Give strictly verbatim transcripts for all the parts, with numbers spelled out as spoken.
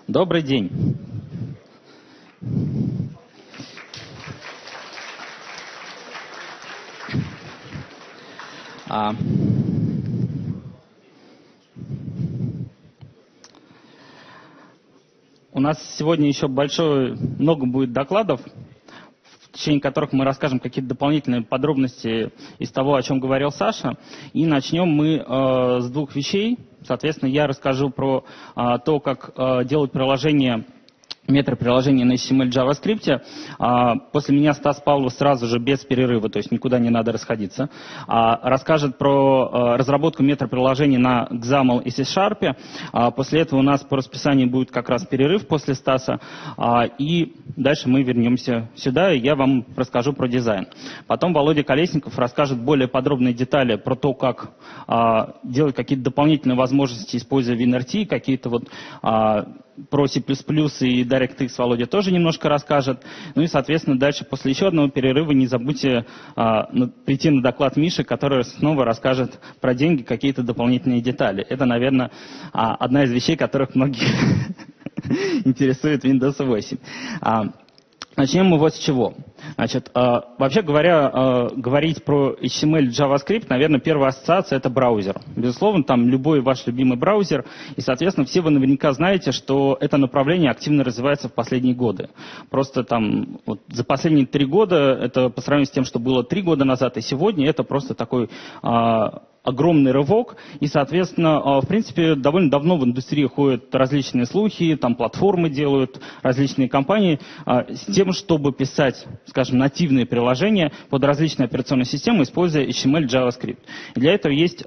Добрый день. А... У нас сегодня еще большое, много будет докладов, в течение которых мы расскажем какие-то дополнительные подробности из того, о чем говорил Саша. И начнем мы э, с двух вещей. Соответственно, я расскажу про э, то, как э, делать приложение, метаприложение на эйч ти эм эль JavaScript. А, после меня Стас Павлов сразу же без перерыва, то есть никуда не надо расходиться, а, расскажет про а, разработку метаприложений на Xaml и C-Sharp. А, после этого у нас по расписанию будет как раз перерыв после Стаса. А, и дальше мы вернемся сюда, и я вам расскажу про дизайн. Потом Володя Колесников расскажет более подробные детали про то, как а, делать какие-то дополнительные возможности, используя WinRT, какие-то вот а, про C++ и DirectX Володя тоже немножко расскажет. Ну и, соответственно, дальше после еще одного перерыва не забудьте а, на, прийти на доклад Миши, который снова расскажет про деньги, какие-то дополнительные детали. Это, наверное, а, одна из вещей, которых многих интересует Windows восемь. А, Начнем мы вот с чего. Значит, э, вообще говоря, э, говорить про эйч ти эм эль JavaScript, наверное, первая ассоциация — это браузер. Безусловно, там любой ваш любимый браузер. И, соответственно, все вы наверняка знаете, что это направление активно развивается в последние годы. Просто там вот, за последние три года, это по сравнению с тем, что было три года назад и сегодня, это просто такой... Э, огромный рывок, и, соответственно, в принципе, довольно давно в индустрии ходят различные слухи, там платформы делают, различные компании, с тем, чтобы писать, скажем, нативные приложения под различные операционные системы, используя эйч ти эм эль JavaScript. И для этого есть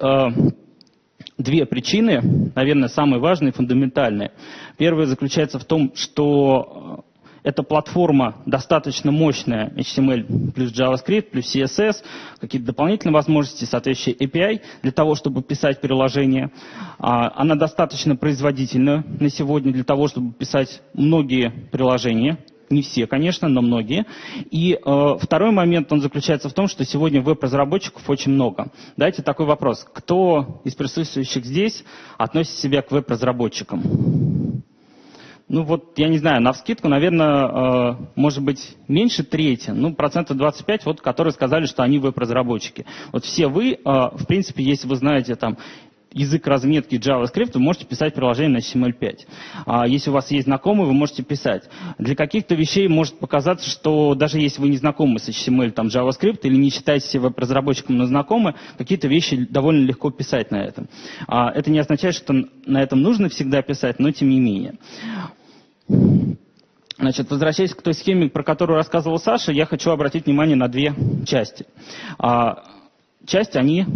две причины, наверное, самые важные, фундаментальные. Первая заключается в том, что эта платформа достаточно мощная, эйч ти эм эль плюс JavaScript, плюс си эс эс, какие-то дополнительные возможности, соответствующие эй пи ай для того, чтобы писать приложения. Она достаточно производительна на сегодня для того, чтобы писать многие приложения. Не все, конечно, но многие. И э, второй момент, он заключается в том, что сегодня веб-разработчиков очень много. Дайте такой вопрос. Кто из присутствующих здесь относит себя к веб-разработчикам? Ну вот, я не знаю, навскидку, наверное, э, может быть, меньше трети, ну, процентов двадцать пять, вот, которые сказали, что они веб-разработчики. Вот все вы, э, в принципе, если вы знаете там язык разметки JavaScript, вы можете писать приложение на эйч ти эм эль пять. А если у вас есть знакомые, вы можете писать. Для каких-то вещей может показаться, что даже если вы не знакомы с эйч ти эм эль, там, JavaScript, или не считаете себя веб-разработчиком, но знакомы, какие-то вещи довольно легко писать на этом. А это не означает, что на этом нужно всегда писать, но тем не менее. Значит, возвращаясь к той схеме, про которую рассказывал Саша, я хочу обратить внимание на две части. А, части, они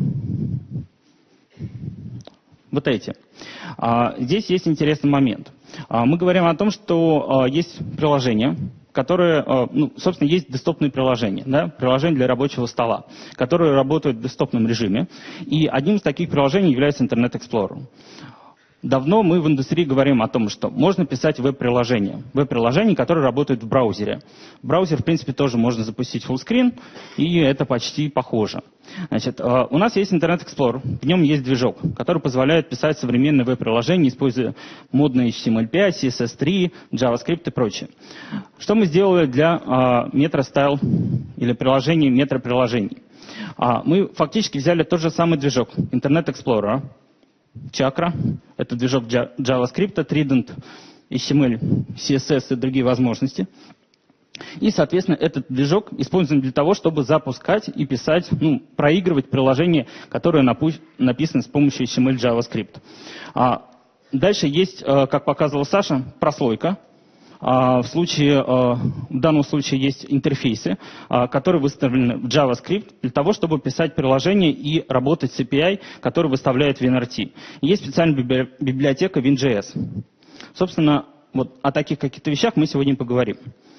вот эти. А, здесь есть интересный момент. А, мы говорим о том, что а, есть приложения, которые, а, ну, собственно, есть десктопные приложения, да, приложения для рабочего стола, которые работают в десктопном режиме. И одним из таких приложений является Internet Explorer. Давно мы в индустрии говорим о том, что можно писать веб-приложения. Веб-приложения, которые работают в браузере. В браузер, в принципе, тоже можно запустить фуллскрин, и это почти похоже. Значит, у нас есть Internet Explorer, в нем есть движок, который позволяет писать современные веб-приложения, используя модные эйч ти эм эль пять, си эс эс три, JavaScript и прочее. Что мы сделали для MetroStyle или приложений метаприложений? Мы фактически взяли тот же самый движок Internet Explorer, Chakra, это движок JavaScript, Trident, эйч ти эм эль, си эс эс и другие возможности. И, соответственно, этот движок используем для того, чтобы запускать и писать, ну, проигрывать приложения, которые написаны с помощью эйч ти эм эль JavaScript. А дальше есть, как показывал Саша, прослойка. В, случае, в данном случае есть интерфейсы, которые выставлены в JavaScript для того, чтобы писать приложение и работать с эй пи ай, который выставляет WinRT. Есть специальная библиотека WinJS. Собственно, вот о таких каких-то вещах мы сегодня поговорим.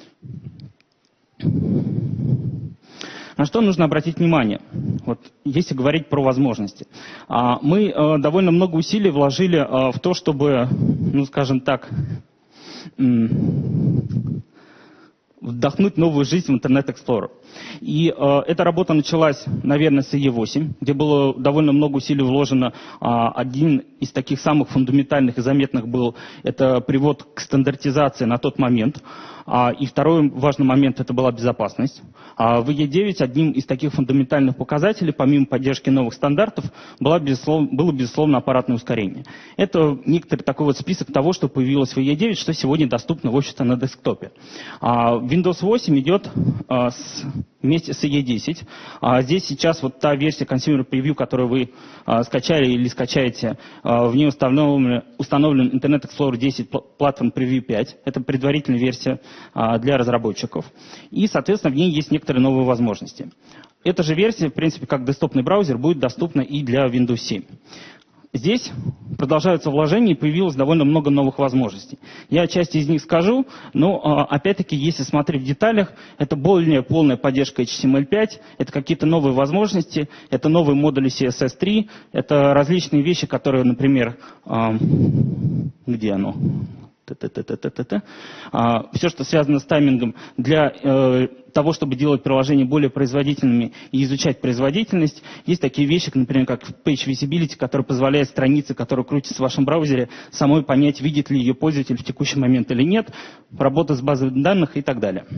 На что нужно обратить внимание, вот, если говорить про возможности? Мы довольно много усилий вложили в то, чтобы, ну, скажем так, вдохнуть новую жизнь в Internet Explorer. И э, эта работа началась, наверное, с и и восемь, где было довольно много усилий вложено. А, один из таких самых фундаментальных и заметных был это привод к стандартизации на тот момент. А, и второй важный момент это была безопасность. А, в и и девять одним из таких фундаментальных показателей, помимо поддержки новых стандартов, была, безусловно, было, безусловно, аппаратное ускорение. Это некоторый такой вот список того, что появилось в и и девять, что сегодня доступно, в общем-то, на десктопе. А, Windows восемь идет а, с, вместе с и и десять. А, здесь сейчас вот та версия Consumer Preview, которую вы а, скачали или скачаете, а, в ней установлен, установлен Internet Explorer десять Platform Preview пять. Это предварительная версия для разработчиков. И, соответственно, в ней есть некоторые новые возможности. Эта же версия, в принципе, как десктопный браузер, будет доступна и для Windows семь. Здесь продолжаются вложения и появилось довольно много новых возможностей. Я часть из них скажу, но, опять-таки, если смотреть в деталях, это более полная поддержка эйч ти эм эль пять, это какие-то новые возможности, это новые модули си эс эс три, это различные вещи, которые, например, где оно? А, все, что связано с таймингом, для э, того, чтобы делать приложения более производительными и изучать производительность, есть такие вещи, например, как Page Visibility, который позволяет странице, которая крутится в вашем браузере, самой понять, видит ли ее пользователь в текущий момент или нет, работа с базой данных и так далее.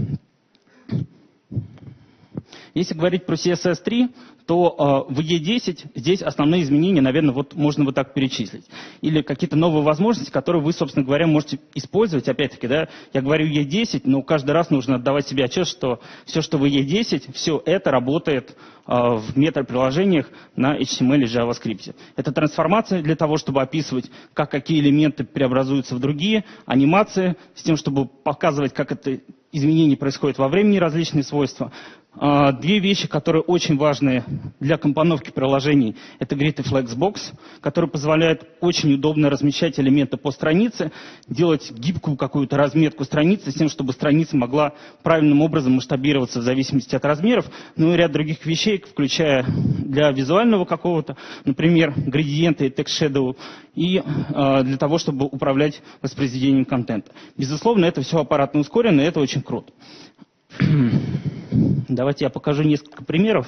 Если говорить про си эс эс три, то э, в и и десять здесь основные изменения, наверное, вот можно вот так перечислить. Или какие-то новые возможности, которые вы, собственно говоря, можете использовать. Опять-таки, да, я говорю и и десять, но каждый раз нужно отдавать себе отчет, что все, что в и и десять, все это работает э, в метаприложениях на эйч ти эм эль и JavaScript. Это трансформация для того, чтобы описывать, как какие элементы преобразуются в другие, анимации, с тем, чтобы показывать, как это изменение происходит во времени, различные свойства. Две вещи, которые очень важны для компоновки приложений, это Grid и Flexbox, который позволяет очень удобно размещать элементы по странице, делать гибкую какую-то разметку страницы с тем, чтобы страница могла правильным образом масштабироваться в зависимости от размеров, ну и ряд других вещей, включая для визуального какого-то, например, градиенты и text shadow, и э, для того, чтобы управлять воспроизведением контента. Безусловно, это все аппаратно ускорено, и это очень круто. Давайте я покажу несколько примеров.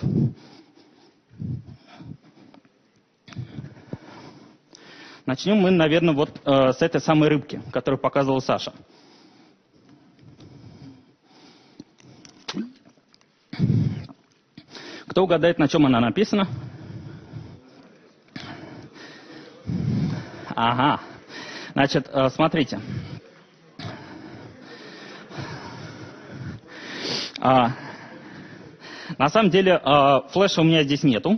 Начнем мы, наверное, вот э, с этой самой рыбки, которую показывал Саша. Кто угадает, на чем она написана? Ага. Значит, э, смотрите. А, на самом деле, а, флеша у меня здесь нету.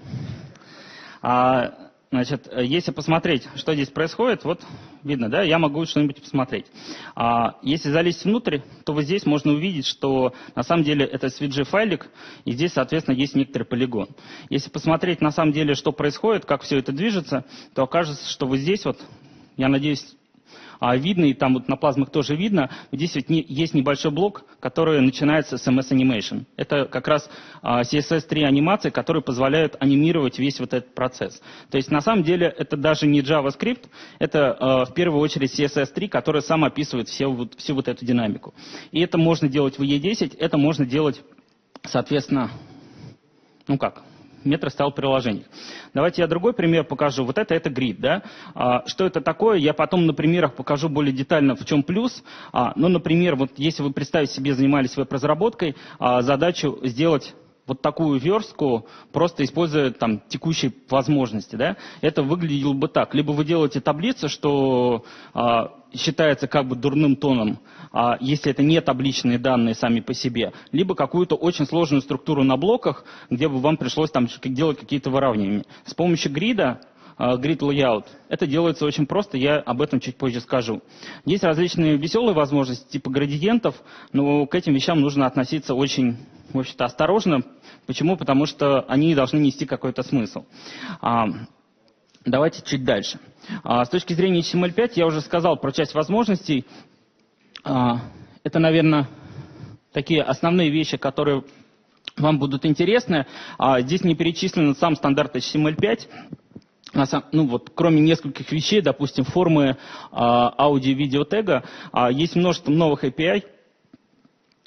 А, значит, если посмотреть, что здесь происходит, вот видно, да, я могу что-нибудь посмотреть. А, если залезть внутрь, то вот здесь можно увидеть, что на самом деле это эс ви джи-файлик, и здесь, соответственно, есть некоторый полигон. Если посмотреть на самом деле, что происходит, как все это движется, то окажется, что вот здесь вот, я надеюсь, А видно, и там вот на плазмах тоже видно, здесь ведь не, есть небольшой блок, который начинается с эм эс Animation. Это как раз а, си эс эс три анимации, которые позволяют анимировать весь вот этот процесс. То есть на самом деле это даже не JavaScript, это а, в первую очередь си эс эс три, который сам описывает все, вот, всю вот эту динамику. И это можно делать в и и десять, это можно делать, соответственно, ну как, метро-стайл приложений. Давайте я другой пример покажу. Вот это, это grid, да? А, что это такое? Я потом на примерах покажу более детально, в чем плюс. А, ну, например, вот если вы представить себе, занимались веб-разработкой, а, задачу сделать вот такую верстку, просто используя там текущие возможности, да? Это выглядело бы так. Либо вы делаете таблицу, что а, считается как бы дурным тоном, а, если это не табличные данные сами по себе, либо какую-то очень сложную структуру на блоках, где бы вам пришлось там делать какие-то выравнивания. С помощью грида, grid layout, это делается очень просто, я об этом чуть позже скажу. Есть различные веселые возможности типа градиентов, но к этим вещам нужно относиться очень, в общем-то, осторожно. Почему? Потому что они должны нести какой-то смысл. А, давайте чуть дальше. А, с точки зрения эйч ти эм эль пять я уже сказал про часть возможностей. А, это, наверное, такие основные вещи, которые вам будут интересны. А, здесь не перечислен сам стандарт эйч ти эм эль пять. Ну вот, кроме нескольких вещей, допустим, формы а, аудио-видео тега, а, есть множество новых эй пи ай,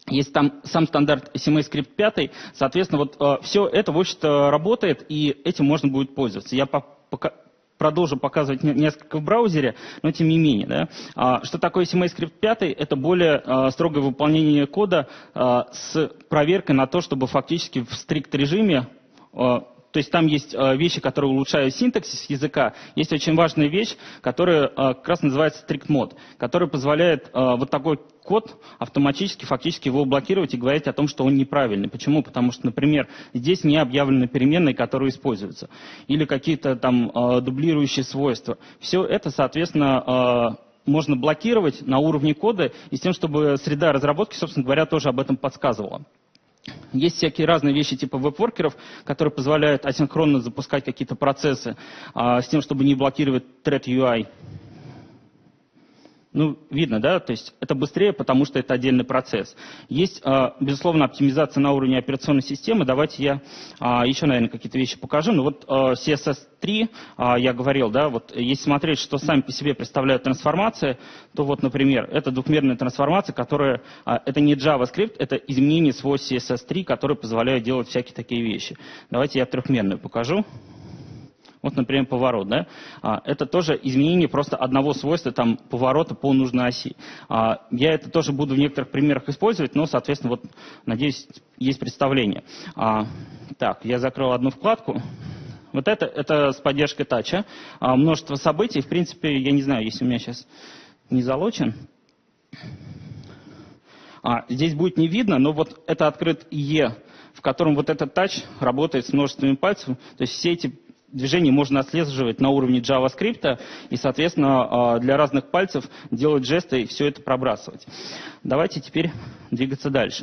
Есть там сам стандарт эс эм эй скрипт пять, соответственно, вот э, все это, в общем-то, работает, и этим можно будет пользоваться. Я по пока продолжу показывать несколько в браузере, но тем не менее. Да? А, что такое эс эм эй скрипт пять? Это более а, строгое выполнение кода а, с проверкой на то, чтобы фактически в стрикт-режиме, а, то есть там есть а, вещи, которые улучшают синтаксис языка, есть очень важная вещь, которая а, как раз называется strict mode, которая позволяет а, вот такой код автоматически, фактически его блокировать и говорить о том, что он неправильный. Почему? Потому что, например, здесь не объявлены переменные, которые используются, или какие-то там э, дублирующие свойства. Все это, соответственно, э, можно блокировать на уровне кода, и с тем, чтобы среда разработки, собственно говоря, тоже об этом подсказывала. Есть всякие разные вещи типа веб-воркеров, которые позволяют асинхронно запускать какие-то процессы э, с тем, чтобы не блокировать thread ю ай. Ну, видно, да, то есть это быстрее, потому что это отдельный процесс. Есть, безусловно, оптимизация на уровне операционной системы. Давайте я еще, наверное, какие-то вещи покажу. Ну вот си эс эс три, я говорил, да, вот если смотреть, что сами по себе представляют трансформации, то вот, например, это двухмерная трансформация, которая, это не JavaScript, это изменение свойств си эс эс три, которые позволяют делать всякие такие вещи. Давайте я трехмерную покажу. Вот, например, поворот, да? Это тоже изменение просто одного свойства там, поворота по нужной оси. Я это тоже буду в некоторых примерах использовать, но, соответственно, вот, надеюсь, есть представление. Так, я закрыл одну вкладку. Вот это, это с поддержкой тача. Множество событий. В принципе, я не знаю, если у меня сейчас не залочен. Здесь будет не видно, но вот это открыт и и, в котором вот этот тач работает с множествами пальцев. То есть все эти движение можно отслеживать на уровне JavaScript и, соответственно, для разных пальцев делать жесты и все это пробрасывать. Давайте теперь двигаться дальше.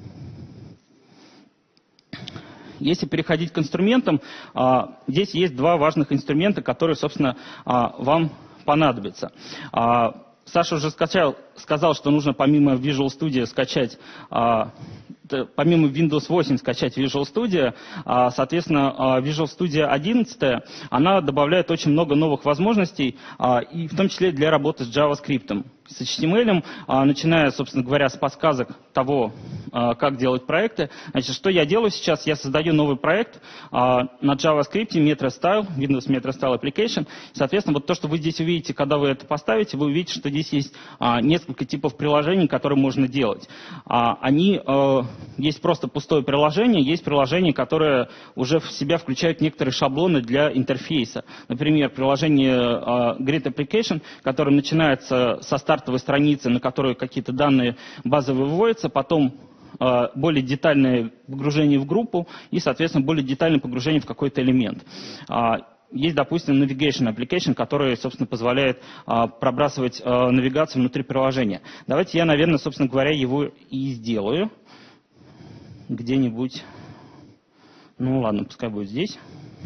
Если переходить к инструментам, здесь есть два важных инструмента, которые, собственно, вам понадобятся. Саша уже скачал, сказал, что нужно помимо Visual Studio скачать, помимо Windows восемь скачать Visual Studio. Соответственно, Visual Studio одиннадцать, она добавляет очень много новых возможностей, и в том числе для работы с JavaScript, с эйч ти эм эл, начиная, собственно говоря, с подсказок того, как делать проекты. Значит, что я делаю сейчас? Я создаю новый проект на JavaScript, MetroStyle, Windows MetroStyle Application. Соответственно, вот то, что вы здесь увидите, когда вы это поставите, вы увидите, что здесь есть несколько типов приложений, которые можно делать. Они, есть просто пустое приложение, есть приложения, которые уже в себя включают некоторые шаблоны для интерфейса. Например, приложение Grid Application, которое начинается со стартовой страницы, на которой какие-то данные базовые выводятся, потом более детальное погружение в группу и, соответственно, более детальное погружение в какой-то элемент. Есть, допустим, Navigation Application, который, собственно, позволяет а, пробрасывать а, навигацию внутри приложения. Давайте я, наверное, собственно говоря, его и сделаю. Где-нибудь. Ну ладно, пускай будет здесь.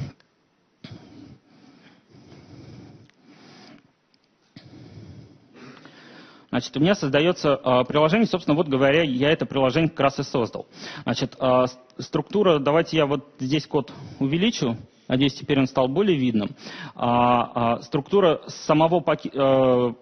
Значит, у меня создается а, приложение, собственно, вот говоря, я это приложение как раз и создал. Значит, а, структура, давайте я вот здесь код увеличу. Надеюсь, теперь он стал более видным. А, а, структура самого паки... а,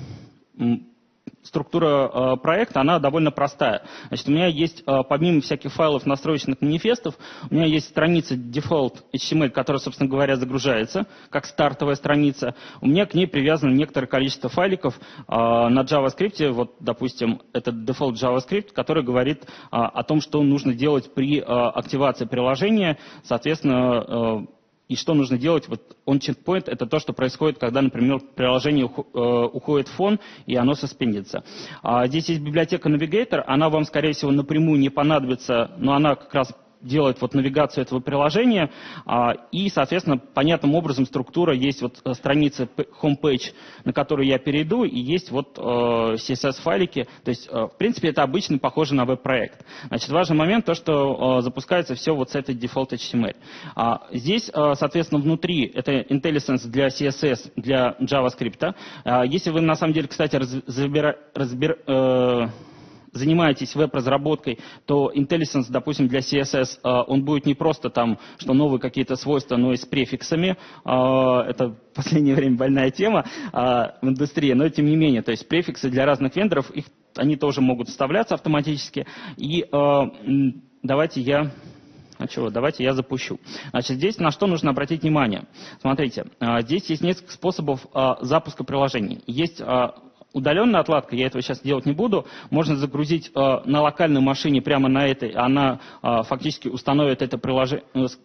структура а, проекта, она довольно простая. Значит, у меня есть, а, помимо всяких файлов настроечных манифестов, у меня есть страница default эйч ти эм эл, которая, собственно говоря, загружается, как стартовая страница. У меня к ней привязано некоторое количество файликов а, на JavaScript. Вот, допустим, это default JavaScript, который говорит а, о том, что нужно делать при а, активации приложения. Соответственно, а, и что нужно делать, вот on-checkpoint, это то, что происходит, когда, например, приложение уходит в фон, и оно суспендится. Здесь есть библиотека Navigator, она вам, скорее всего, напрямую не понадобится, но она как раз делает вот навигацию этого приложения, и, соответственно, понятным образом структура, есть вот страница homepage, на которую я перейду, и есть вот си эс эс-файлики, то есть, в принципе, это обычно похоже на веб-проект. Значит, важный момент, то, что запускается все вот с этой default эйч ти эм эл. Здесь, соответственно, внутри это IntelliSense для си эс эс, для JavaScript. Если вы, на самом деле, кстати, разбира, разбира, э, занимаетесь веб-разработкой, то IntelliSense, допустим, для си эс эс, он будет не просто там, что новые какие-то свойства, но и с префиксами. Это в последнее время больная тема в индустрии, но тем не менее, то есть префиксы для разных вендоров, их они тоже могут вставляться автоматически. И давайте я... А чего? Давайте я запущу. Значит, здесь на что нужно обратить внимание. Смотрите, здесь есть несколько способов запуска приложений. Есть удаленная отладка, я этого сейчас делать не буду. Можно загрузить на локальной машине прямо на этой, она фактически установит это приложение,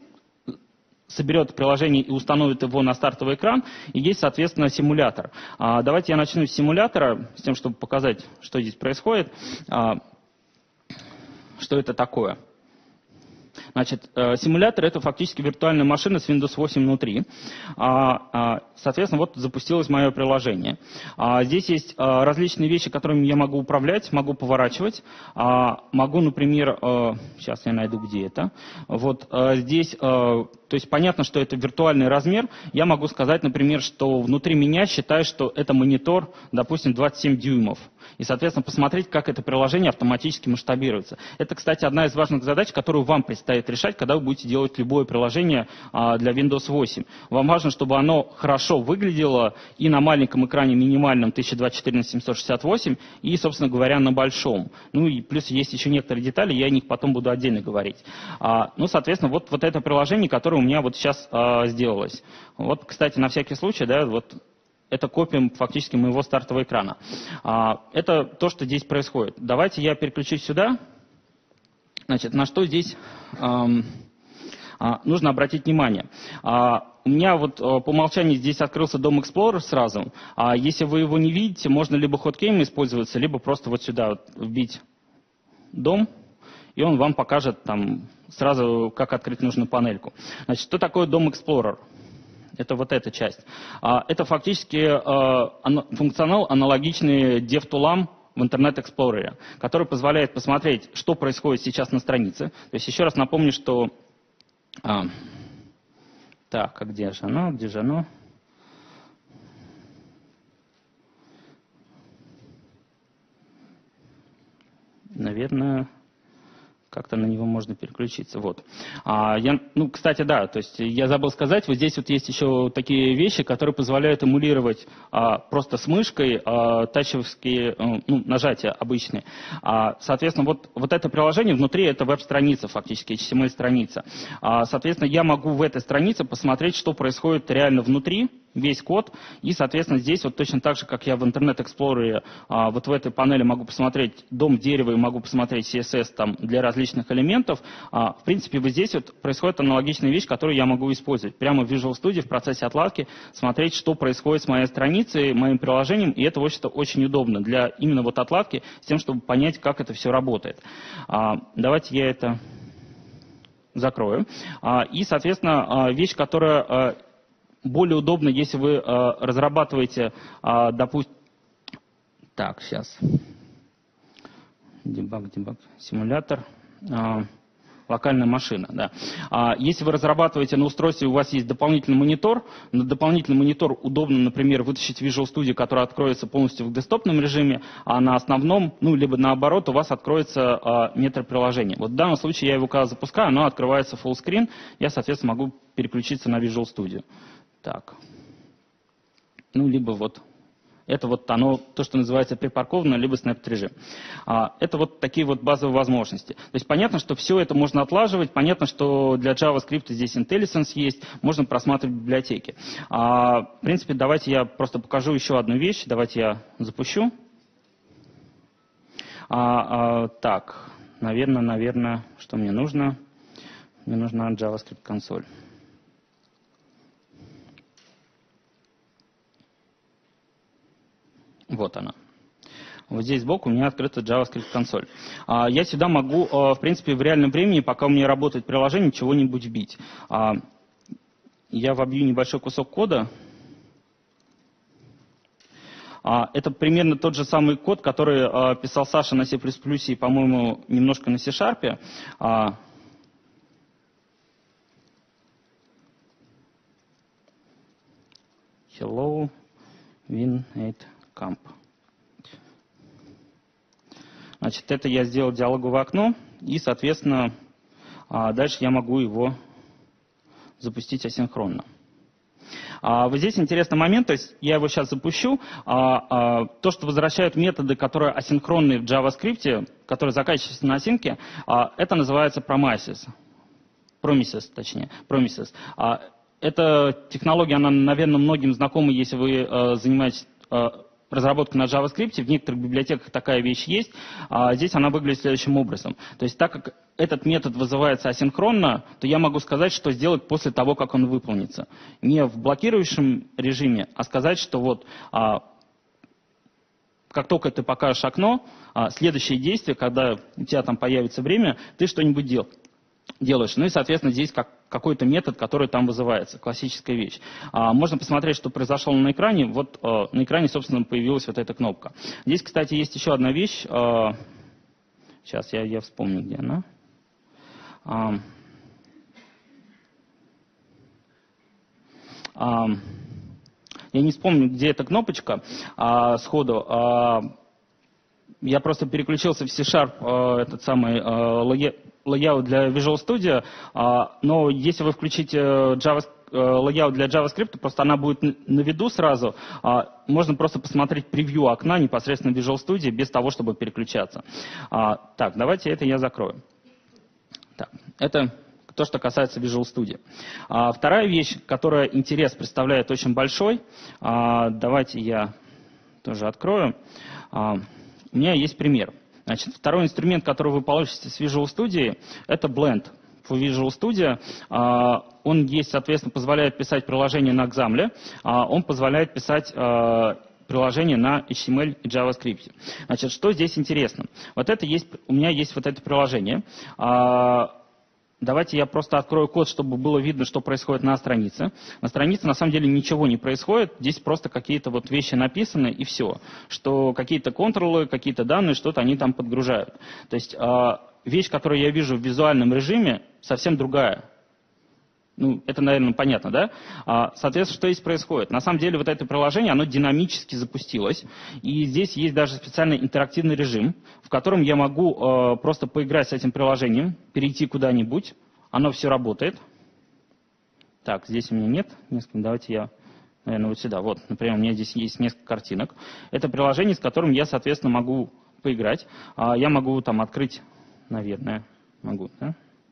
соберет приложение и установит его на стартовый экран. И есть, соответственно, симулятор. Давайте я начну с симулятора, с тем, чтобы показать, что здесь происходит, что это такое. Значит, симулятор — это фактически виртуальная машина с Windows восемь внутри. Соответственно, вот запустилось мое приложение. Здесь есть различные вещи, которыми я могу управлять, могу поворачивать. Могу, например, сейчас я найду, где это. Вот здесь, то есть понятно, что это виртуальный размер. Я могу сказать, например, что внутри меня считаю, что это монитор, допустим, двадцать семь дюймов. И, соответственно, посмотреть, как это приложение автоматически масштабируется. Это, кстати, одна из важных задач, которую вам предстоит решать, когда вы будете делать любое приложение для Windows восемь. Вам важно, чтобы оно хорошо выглядело и на маленьком экране минимальном тысяча двадцать четыре на семьсот шестьдесят восемь, и, собственно говоря, на большом. Ну и плюс есть еще некоторые детали, я о них потом буду отдельно говорить. Ну, соответственно, вот, вот это приложение, которое у меня вот сейчас сделалось. Вот, кстати, на всякий случай, да, вот... Это копия фактически моего стартового экрана. Это то, что здесь происходит. Давайте я переключусь сюда. Значит, на что здесь эм, нужно обратить внимание. У меня вот по умолчанию здесь открылся Дом Explorer сразу. А если вы его не видите, можно либо хоткеем использоваться, либо просто вот сюда вот вбить дом, и он вам покажет там сразу, как открыть нужную панельку. Значит, что такое Дом Explorer? Это вот эта часть. Это фактически функционал, аналогичный DevTools в Internet Explorer, который позволяет посмотреть, что происходит сейчас на странице. То есть еще раз напомню, что... Так, а где же оно? Где же оно? Наверное... Как-то на него можно переключиться. Вот. А я, ну, кстати, да, то есть я забыл сказать, вот здесь вот есть еще такие вещи, которые позволяют эмулировать а, просто с мышкой а, тачевские ну, нажатия обычные. А, соответственно, вот, вот это приложение внутри это веб-страница, фактически, эйч ти эм эль-страница. А, соответственно, я могу в этой странице посмотреть, что происходит реально внутри, весь код, и, соответственно, здесь вот точно так же, как я в Internet Explorer, а, вот в этой панели могу посмотреть дом дерева и могу посмотреть си эс эс там для различных элементов. А, в принципе, вот здесь вот происходит аналогичная вещь, которую я могу использовать. Прямо в Visual Studio в процессе отладки смотреть, что происходит с моей страницей, моим приложением, и это, в общем-то, очень удобно для именно вот отладки, с тем, чтобы понять, как это все работает. А, давайте я это закрою. А, и, соответственно, вещь, которая... Более удобно, если вы э, разрабатываете, э, допустим, так, сейчас, дебаг, дебаг, симулятор, э, локальная машина, да. А если вы разрабатываете на устройстве, у вас есть дополнительный монитор, на дополнительный монитор удобно, например, вытащить Visual Studio, который откроется полностью в десктопном режиме, а на основном, ну, либо наоборот, у вас откроется э, метро-приложение. Вот в данном случае я его когда запускаю, оно открывается full screen, я, соответственно, могу переключиться на Visual Studio. Так, ну, либо вот, это вот оно, то, что называется припарковано, либо snap режим. А, это вот такие вот базовые возможности. То есть понятно, что все это можно отлаживать, понятно, что для JavaScript здесь IntelliSense есть, можно просматривать библиотеки. А, в принципе, давайте я просто покажу еще одну вещь, давайте я запущу. А, а, так, наверное, наверное, что мне нужно? Мне нужна JavaScript консоль. Вот она. Вот здесь сбоку у меня открыта JavaScript консоль. Я сюда могу, в принципе, в реальном времени, пока у меня работает приложение, чего-нибудь вбить. Я вобью небольшой кусок кода. Это примерно тот же самый код, который писал Саша на C++ и, по-моему, немножко на C-Sharp. Hello, win eight camp. Значит, это я сделал диалоговое окно, и, соответственно, дальше я могу его запустить асинхронно. А, вот здесь интересный момент, то есть я его сейчас запущу. А, а, то, что возвращают методы, которые асинхронные в JavaScript, которые заканчиваются на асинке, а, это называется promises. Promises, точнее. Promises. А, эта технология, она, наверное, многим знакома, если вы а, занимаетесь а, разработкой на JavaScript. В некоторых библиотеках такая вещь есть. А, здесь она выглядит следующим образом. То есть так как этот метод вызывается асинхронно, то я могу сказать, что сделать после того, как он выполнится. Не в блокирующем режиме, а сказать, что вот а, как только ты покажешь окно, а, следующее действие, когда у тебя там появится время, ты что-нибудь дел, делаешь. Ну и, соответственно, здесь как, какой-то метод, который там вызывается. Классическая вещь. А, можно посмотреть, что произошло на экране. Вот а, на экране, собственно, появилась вот эта кнопка. Здесь, кстати, есть еще одна вещь. А, сейчас я, я вспомню, где она. А, а, я не вспомню, где эта кнопочка а, сходу. А, я просто переключился в C-Sharp, а, этот самый а, layout для Visual Studio, а, но если вы включите Java, layout для JavaScript, просто она будет на виду сразу. А, можно просто посмотреть превью окна непосредственно в Visual Studio без того, чтобы переключаться. А, так, давайте это я закрою. Так, это то, что касается Visual Studio. А, вторая вещь, которая интерес представляет очень большой, а, давайте я тоже открою. А, у меня есть пример. Значит, второй инструмент, который вы получите с Visual Studio, это Blend. В Visual Studio а, он есть, соответственно, позволяет писать приложение на Xaml, а, он позволяет писать а, приложение на эйч ти эм эль и JavaScript. Значит, что здесь интересно? Вот это есть, у меня есть вот это приложение. А, давайте я просто открою код, чтобы было видно, что происходит на странице. На странице на самом деле ничего не происходит. Здесь просто какие-то вот вещи написаны и все. Что какие-то контролы, какие-то данные, что-то они там подгружают. То есть а, вещь, которую я вижу в визуальном режиме, совсем другая. Ну, это, наверное, понятно, да? А, соответственно, что здесь происходит? На самом деле, вот это приложение, оно динамически запустилось. И здесь есть даже специальный интерактивный режим, в котором я могу э, просто поиграть с этим приложением, перейти куда-нибудь. Оно все работает. Так, здесь у меня нет. Несколько, давайте я, наверное, вот сюда. Вот, например, у меня здесь есть несколько картинок. Это приложение, с которым я, соответственно, могу поиграть. А, я могу там открыть, наверное, могу, да?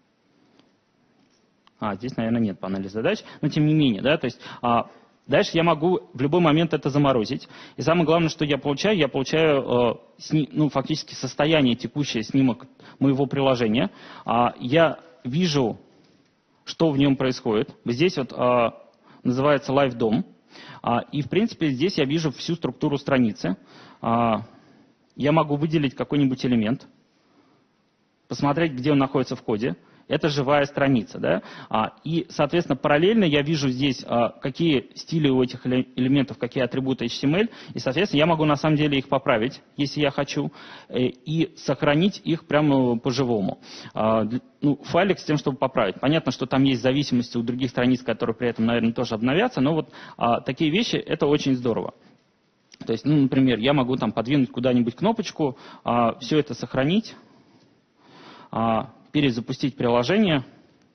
А, здесь, наверное, нет панели задач, но тем не менее, да, то есть а, дальше я могу в любой момент это заморозить. И самое главное, что я получаю, я получаю э, сни, ну, фактически состояние текущее снимок моего приложения. А, я вижу, что в нем происходит. Здесь вот а, называется Live дом. А, и, в принципе, здесь я вижу всю структуру страницы. А, я могу выделить какой-нибудь элемент, посмотреть, где он находится в коде. Это живая страница, да? А, и, соответственно, параллельно я вижу здесь, а, какие стили у этих элементов, какие атрибуты эйч ти эм эль, и, соответственно, я могу на самом деле их поправить, если я хочу, и сохранить их прямо по-живому. А, ну, файлик с тем, чтобы поправить. Понятно, что там есть зависимости у других страниц, которые при этом, наверное, тоже обновятся, но вот а, такие вещи, это очень здорово. То есть, ну, например, я могу там подвинуть куда-нибудь кнопочку, а, все это сохранить, а, перезапустить приложение.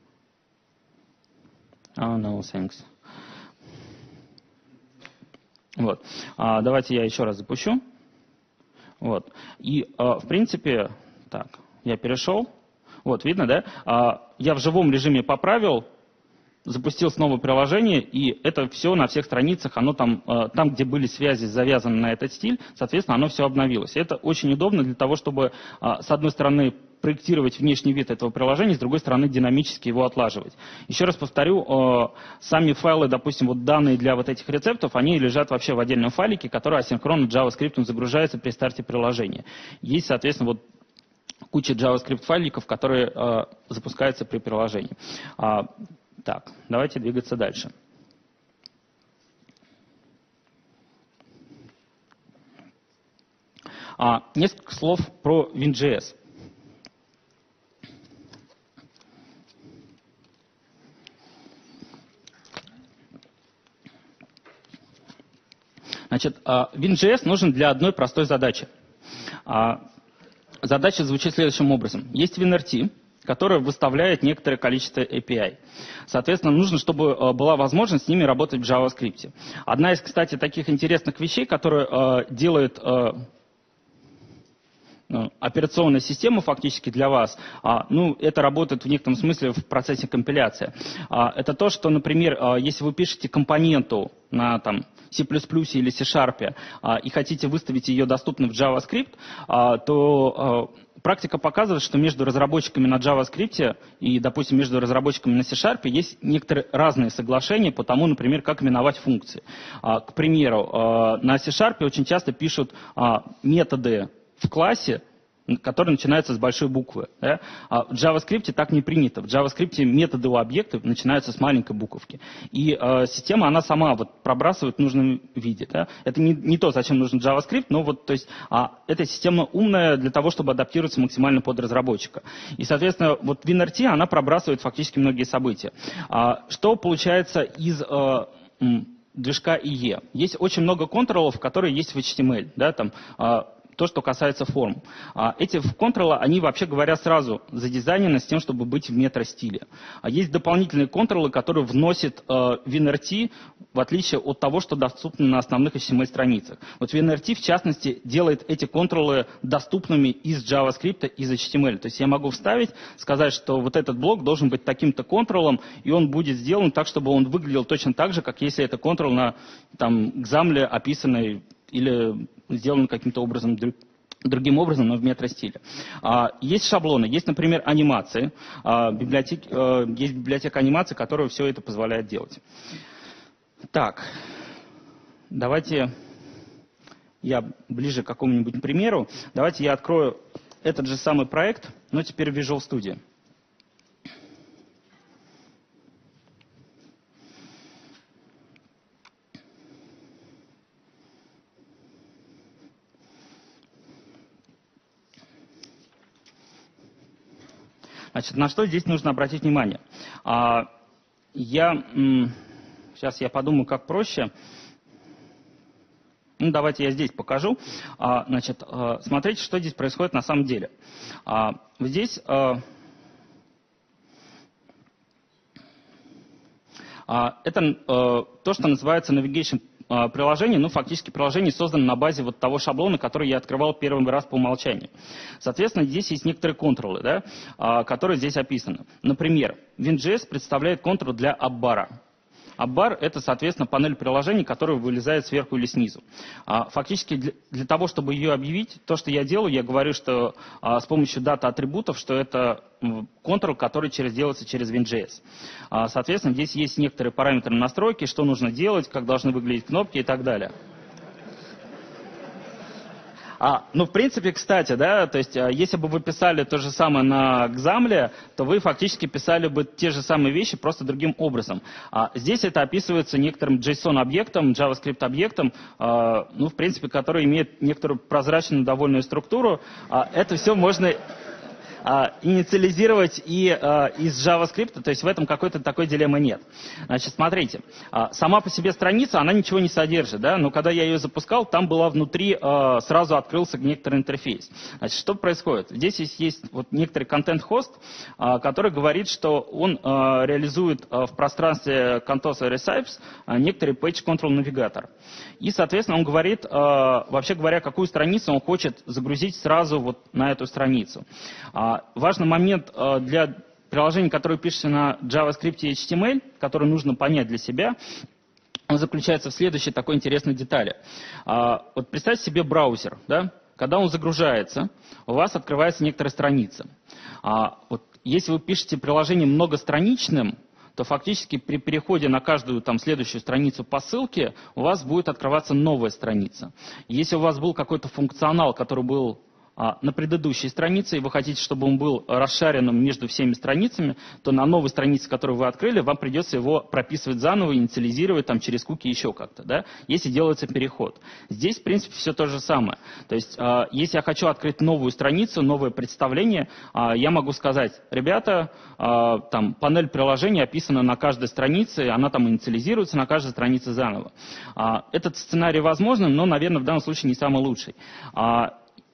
Oh, no, thanks. Вот. А, давайте я еще раз запущу. Вот. И, а, в принципе, так, я перешел. Вот, видно, да? А, я в живом режиме поправил, запустил снова приложение, и это все на всех страницах, оно там, там, где были связи завязаны на этот стиль, соответственно, оно все обновилось. И это очень удобно для того, чтобы, с одной стороны, проектировать внешний вид этого приложения, с другой стороны, динамически его отлаживать. Еще раз повторю, сами файлы, допустим, вот данные для вот этих рецептов, они лежат вообще в отдельном файлике, который асинхронно JavaScript загружается при старте приложения. Есть, соответственно, вот куча JavaScript файликов, которые запускаются при приложении. Так, давайте двигаться дальше. А, несколько слов про Vim.js. Значит, Vim.js нужен для одной простой задачи. Задача звучит следующим образом. Есть WinRT, которая выставляет некоторое количество эй пи ай. Соответственно, нужно, чтобы э, была возможность с ними работать в JavaScript. Одна из, кстати, таких интересных вещей, которая э, делает э, операционная система фактически для вас, а, ну, это работает в некотором смысле в процессе компиляции. А, это то, что, например, а, если вы пишете компоненту на там, C++ или C-Sharp а, и хотите выставить ее доступной в JavaScript, а, то а, практика показывает, что между разработчиками на JavaScript и, допустим, между разработчиками на C-Sharp есть некоторые разные соглашения по тому, например, как именовать функции. А, к примеру, а, на C-Sharp очень часто пишут а, методы в классе, который начинается с большой буквы. Да? А в JavaScript так не принято. В JavaScript методы у объектов начинаются с маленькой буковки. И э, система, она сама вот пробрасывает в нужном виде. Да? Это не, не то, зачем нужен JavaScript, но вот, то есть, а, эта система умная для того, чтобы адаптироваться максимально под разработчика. И, соответственно, вот WinRT, она пробрасывает фактически многие события. А, что получается из... Э, движка и и и? Есть очень много контролов, которые есть в эйч ти эм эль. Да, там, э, то, что касается форм. Эти контролы, они, вообще говоря, сразу задизайнены с тем, чтобы быть в метро-стиле. А есть дополнительные контролы, которые вносит WinRT, в отличие от того, что доступно на основных эйч ти эм эль-страницах. Вот WinRT, в частности, делает эти контролы доступными из JavaScript, из эйч ти эм эль. То есть я могу вставить, сказать, что вот этот блок должен быть таким-то контролом, и он будет сделан так, чтобы он выглядел точно так же, как если это контрол на там, экзамле, описанный или сделан каким-то образом, другим образом, но в метро-стиле. Есть шаблоны, есть, например, анимации. Библиотеки, есть библиотека анимации, которая все это позволяет делать. Так, давайте я ближе к какому-нибудь примеру. Давайте я открою этот же самый проект, но теперь в Visual Studio. Значит, на что здесь нужно обратить внимание? А, я, сейчас я подумаю, как проще. Ну, давайте я здесь покажу. А, значит, а, смотрите, что здесь происходит на самом деле. А, здесь а, а, это а, то, что называется navigation приложение, ну, фактически приложение создано на базе вот того шаблона, который я открывал первый раз по умолчанию. Соответственно, здесь есть некоторые контролы, да, которые здесь описаны. Например, WinJS представляет контрол для AppBar. AppBar — это, соответственно, панель приложений, которая вылезает сверху или снизу. Фактически для, для того, чтобы ее объявить, то, что я делаю, я говорю, что с помощью дата-атрибутов, что это контрол, который через, делается через WinJS. Соответственно, здесь есть некоторые параметры настройки, что нужно делать, как должны выглядеть кнопки и так далее. А, ну, в принципе, кстати, да, то есть, если бы вы писали то же самое на экзамле, то вы фактически писали бы те же самые вещи, просто другим образом. А здесь это описывается некоторым JSON-объектом, JavaScript-объектом, а, ну, в принципе, который имеет некоторую прозрачную довольную структуру. А, это все можно а, инициализировать и а, из JavaScript, то есть в этом какой-то такой дилеммы нет. Значит, смотрите, а, сама по себе страница, она ничего не содержит, да, но когда я ее запускал, там была внутри, а, сразу открылся некоторый интерфейс. Значит, что происходит? Здесь есть, есть вот некоторый контент-хост, а, который говорит, что он а, реализует а, в пространстве Contoso Recipes а, некоторый Page Control Navigator. И, соответственно, он говорит, а, вообще говоря, какую страницу он хочет загрузить сразу вот на эту страницу. А, важный момент а, для приложений, которые пишутся на JavaScript и эйч ти эм эль, которые нужно понять для себя, он заключается в следующей такой интересной детали. А, вот представьте себе браузер, да? Когда он загружается, у вас открывается некоторая страница. А, вот, если вы пишете приложение многостраничным, то фактически при переходе на каждую там, следующую страницу по ссылке у вас будет открываться новая страница. Если у вас был какой-то функционал, который был на предыдущей странице, и вы хотите, чтобы он был расшаренным между всеми страницами, то на новой странице, которую вы открыли, вам придется его прописывать заново, инициализировать там, через куки еще как-то, да, если делается переход. Здесь, в принципе, все то же самое. То есть, э, если я хочу открыть новую страницу, новое представление, э, я могу сказать, ребята, э, там, панель приложения описана на каждой странице, она там инициализируется на каждой странице заново. Э, этот сценарий возможен, но, наверное, в данном случае не самый лучший. Э,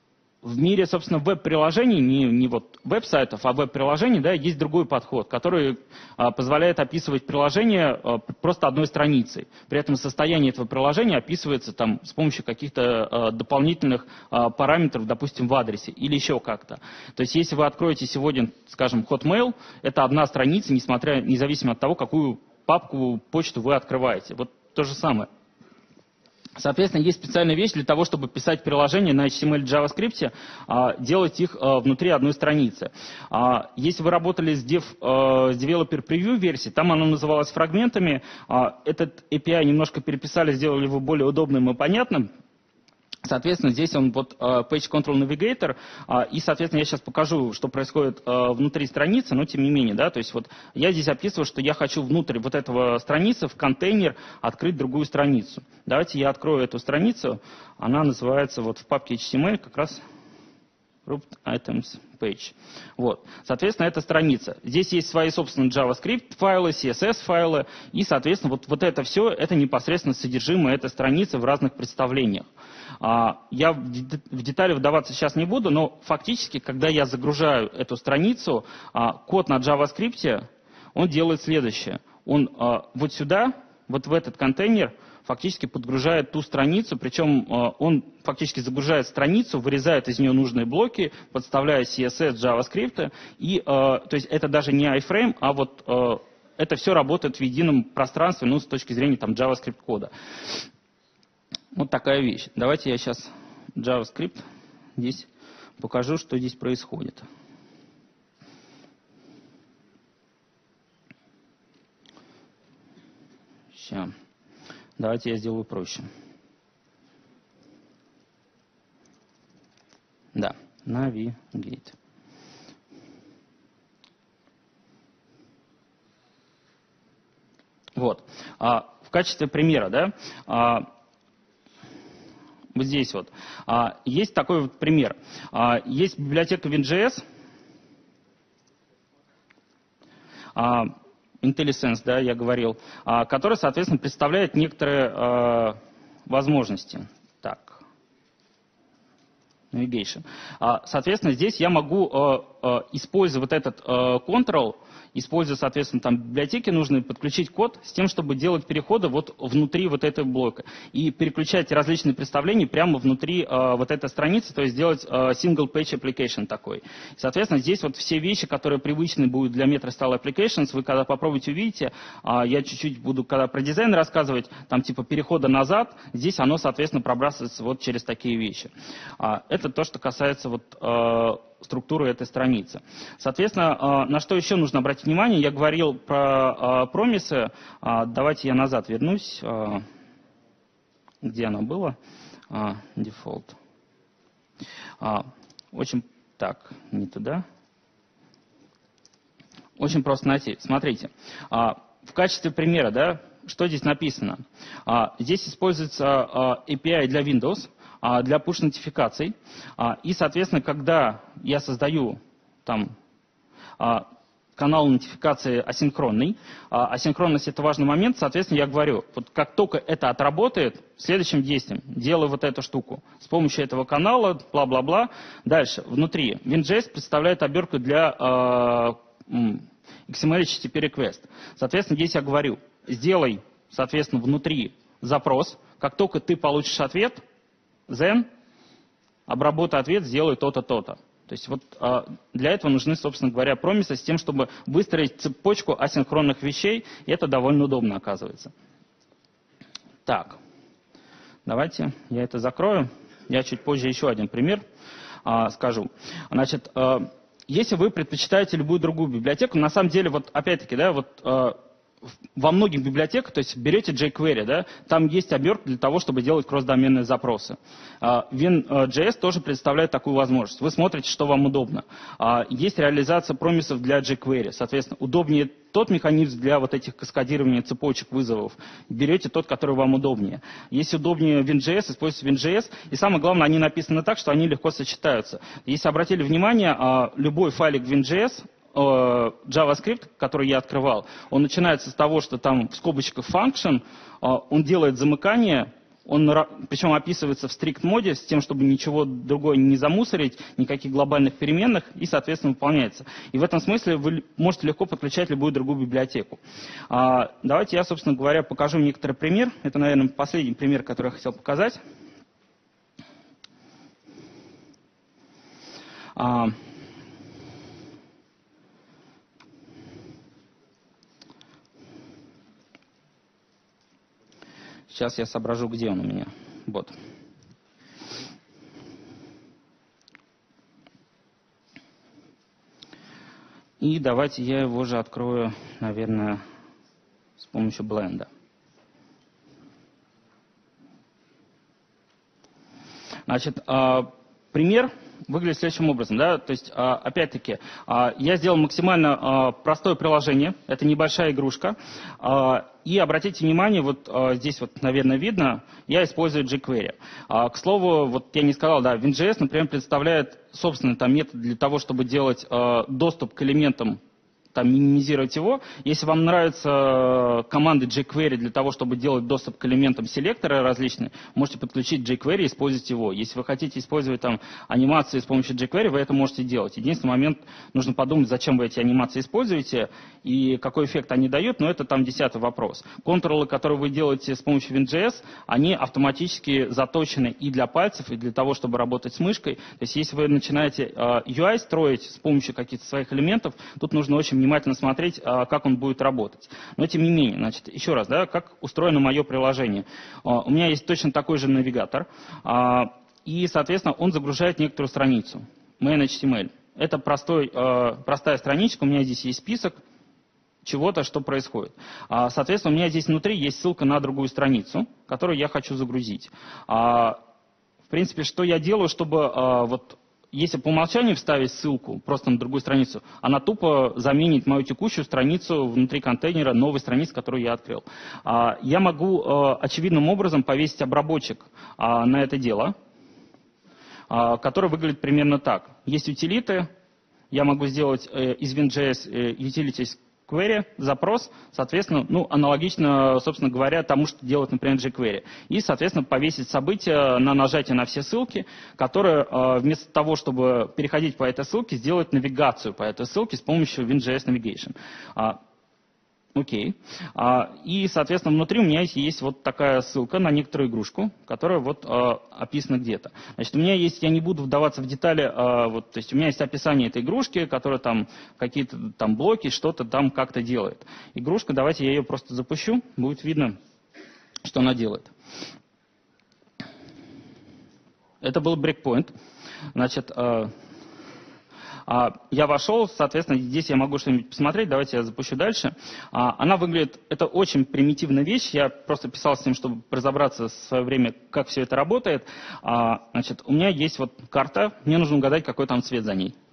в мире, собственно, веб-приложений, не, не вот веб-сайтов, а веб-приложений, да, есть другой подход, который а, позволяет описывать приложение а, просто одной страницей. При этом состояние этого приложения описывается там, с помощью каких-то а, дополнительных а, параметров, допустим, в адресе или еще как-то. То есть если вы откроете сегодня, скажем, Hotmail, это одна страница, несмотря, независимо от того, какую папку, почту вы открываете. Вот то же самое. Соответственно, есть специальная вещь для того, чтобы писать приложения на эйч ти эм эль и JavaScript, делать их внутри одной страницы. Если вы работали с, dev, с Developer Preview версией, там оно называлось фрагментами. Этот эй пи ай немножко переписали, сделали его более удобным и понятным. Соответственно, здесь он вот uh, Page Control Navigator, uh, и, соответственно, я сейчас покажу, что происходит uh, внутри страницы, но тем не менее, да, то есть вот я здесь описываю, что я хочу внутрь вот этого страницы в контейнер открыть другую страницу. Давайте я открою эту страницу, она называется вот в папке эйч ти эм эль как раз Grouped Items Page. Вот. Соответственно, это страница. Здесь есть свои собственные JavaScript файлы, си эс эс файлы, и, соответственно, вот, вот это все, это непосредственно содержимое этой страницы в разных представлениях. Я в детали вдаваться сейчас не буду, но фактически, когда я загружаю эту страницу, код на JavaScript, он делает следующее. Он вот сюда, вот в этот контейнер, фактически подгружает ту страницу, причем он фактически загружает страницу, вырезает из нее нужные блоки, подставляя си эс эс, JavaScript, и, то есть это даже не iframe, а вот это все работает в едином пространстве, ну, с точки зрения там JavaScript кода. Вот такая вещь. Давайте я сейчас JavaScript здесь покажу, что здесь происходит. Сейчас. Давайте я сделаю проще. Да, Navigate. Вот. А, в качестве примера, да, а, вот здесь вот. А, есть такой вот пример. А, есть библиотека WinJS, а, IntelliSense, да, я говорил, а, которая, соответственно, представляет некоторые а, возможности. Так. Navigation. А, соответственно, здесь я могу а, а, использовать этот а, Control, используя, соответственно, там библиотеки нужные, подключить код с тем, чтобы делать переходы вот внутри вот этого блока. И переключать различные представления прямо внутри э, вот этой страницы, то есть сделать э, single page application такой. Соответственно, здесь вот все вещи, которые привычны будут для Metro-Style Applications, вы когда попробуете увидите, э, я чуть-чуть буду, когда про дизайн рассказывать, там типа перехода назад, здесь оно, соответственно, пробрасывается вот через такие вещи. Э, это то, что касается вот э, структуры этой страницы. Соответственно, на что еще нужно обратить внимание? Я говорил про промисы. Давайте я назад вернусь. Где оно было? Default. Очень так, не туда. Очень просто найти. Смотрите. В качестве примера, да, что здесь написано? Здесь используется эй пи ай для Windows, для push-нотификаций. И, соответственно, когда я создаю там канал нотификации асинхронный, асинхронность — это важный момент, соответственно, я говорю, вот как только это отработает, следующим действием делаю вот эту штуку. С помощью этого канала, бла-бла-бла. Дальше, внутри WinJS представляет обертку для икс эм эль эйч ти ти пи request. Соответственно, здесь я говорю, сделай, соответственно, внутри запрос. Как только ты получишь ответ, then обработай ответ, сделай то-то, то-то. То есть вот а, для этого нужны, собственно говоря, промисы с тем, чтобы выстроить цепочку асинхронных вещей, и это довольно удобно оказывается. Так, давайте я это закрою. Я чуть позже еще один пример а, скажу. Значит, а, если вы предпочитаете любую другую библиотеку, на самом деле, вот опять-таки, да, вот а, во многих библиотеках, то есть берете jQuery, да, там есть обертка для того, чтобы делать кросс-доменные запросы. WinJS тоже представляет такую возможность. Вы смотрите, что вам удобно. Есть реализация промисов для jQuery. Соответственно, удобнее тот механизм для вот этих каскадирования цепочек вызовов. Берете тот, который вам удобнее. Если удобнее WinJS, используйте WinJS. И самое главное, они написаны так, что они легко сочетаются. Если обратили внимание, любой файлик WinJS, JavaScript, который я открывал, он начинается с того, что там в скобочках function, он делает замыкание Он, причем описывается в стрикт-моде с тем, чтобы ничего другое не замусорить, никаких глобальных переменных, и, соответственно, выполняется. И в этом смысле вы можете легко подключать любую другую библиотеку. А, давайте я, собственно говоря, покажу некоторый пример. Это, наверное, последний пример, который я хотел показать. А, Сейчас я соображу, где он у меня. Вот. И давайте я его же открою, наверное, с помощью бленда. Значит, пример выглядит следующим образом. Да? То есть, опять-таки, я сделал максимально простое приложение. Это небольшая игрушка. И обратите внимание, вот здесь, вот, наверное, видно, я использую jQuery. К слову, вот я не сказал, да, Vue.js, например, представляет собственный там метод для того, чтобы делать доступ к элементам, там, минимизировать его. Если вам нравятся команды jQuery для того, чтобы делать доступ к элементам селектора различные, можете подключить jQuery и использовать его. Если вы хотите использовать там анимации с помощью jQuery, вы это можете делать. Единственный момент, нужно подумать, зачем вы эти анимации используете и какой эффект они дают, но это там десятый вопрос. Контролы, которые вы делаете с помощью Vue.js, они автоматически заточены и для пальцев, и для того, чтобы работать с мышкой. То есть если вы начинаете ю ай строить с помощью каких-то своих элементов, тут нужно очень внимательно смотреть, как он будет работать. Но тем не менее, значит, еще раз, да, как устроено мое приложение. У меня есть точно такой же навигатор, и, соответственно, он загружает некоторую страницу, main эйч ти эм эль. Это простой, простая страничка, у меня здесь есть список чего-то, что происходит. Соответственно, у меня здесь внутри есть ссылка на другую страницу, которую я хочу загрузить. В принципе, что я делаю, чтобы вот если по умолчанию вставить ссылку просто на другую страницу, она тупо заменит мою текущую страницу внутри контейнера новой страницы, которую я открыл. Я могу очевидным образом повесить обработчик на это дело, который выглядит примерно так. Есть утилиты, я могу сделать из Vue.js utilities query, запрос, соответственно, ну, аналогично, собственно говоря, тому, что делает, например, jQuery. И, соответственно, повесить события на нажатие на все ссылки, которые вместо того, чтобы переходить по этой ссылке, сделать навигацию по этой ссылке с помощью Vue.js Navigation. Окей. И, соответственно, внутри у меня есть вот такая ссылка на некоторую игрушку, которая вот описана где-то. Значит, у меня есть, я не буду вдаваться в детали, вот, то есть у меня есть описание этой игрушки, которая там какие-то там блоки, что-то там как-то делает. Игрушка, давайте я ее просто запущу, будет видно, что она делает. Это был брейкпоинт. Значит, я вошел, соответственно, здесь я могу что-нибудь посмотреть, давайте я запущу дальше. Она выглядит, это очень примитивная вещь, я просто писал с ним, чтобы разобраться в свое время, как все это работает. Значит, у меня есть вот карта, мне нужно угадать, какой там цвет за ней.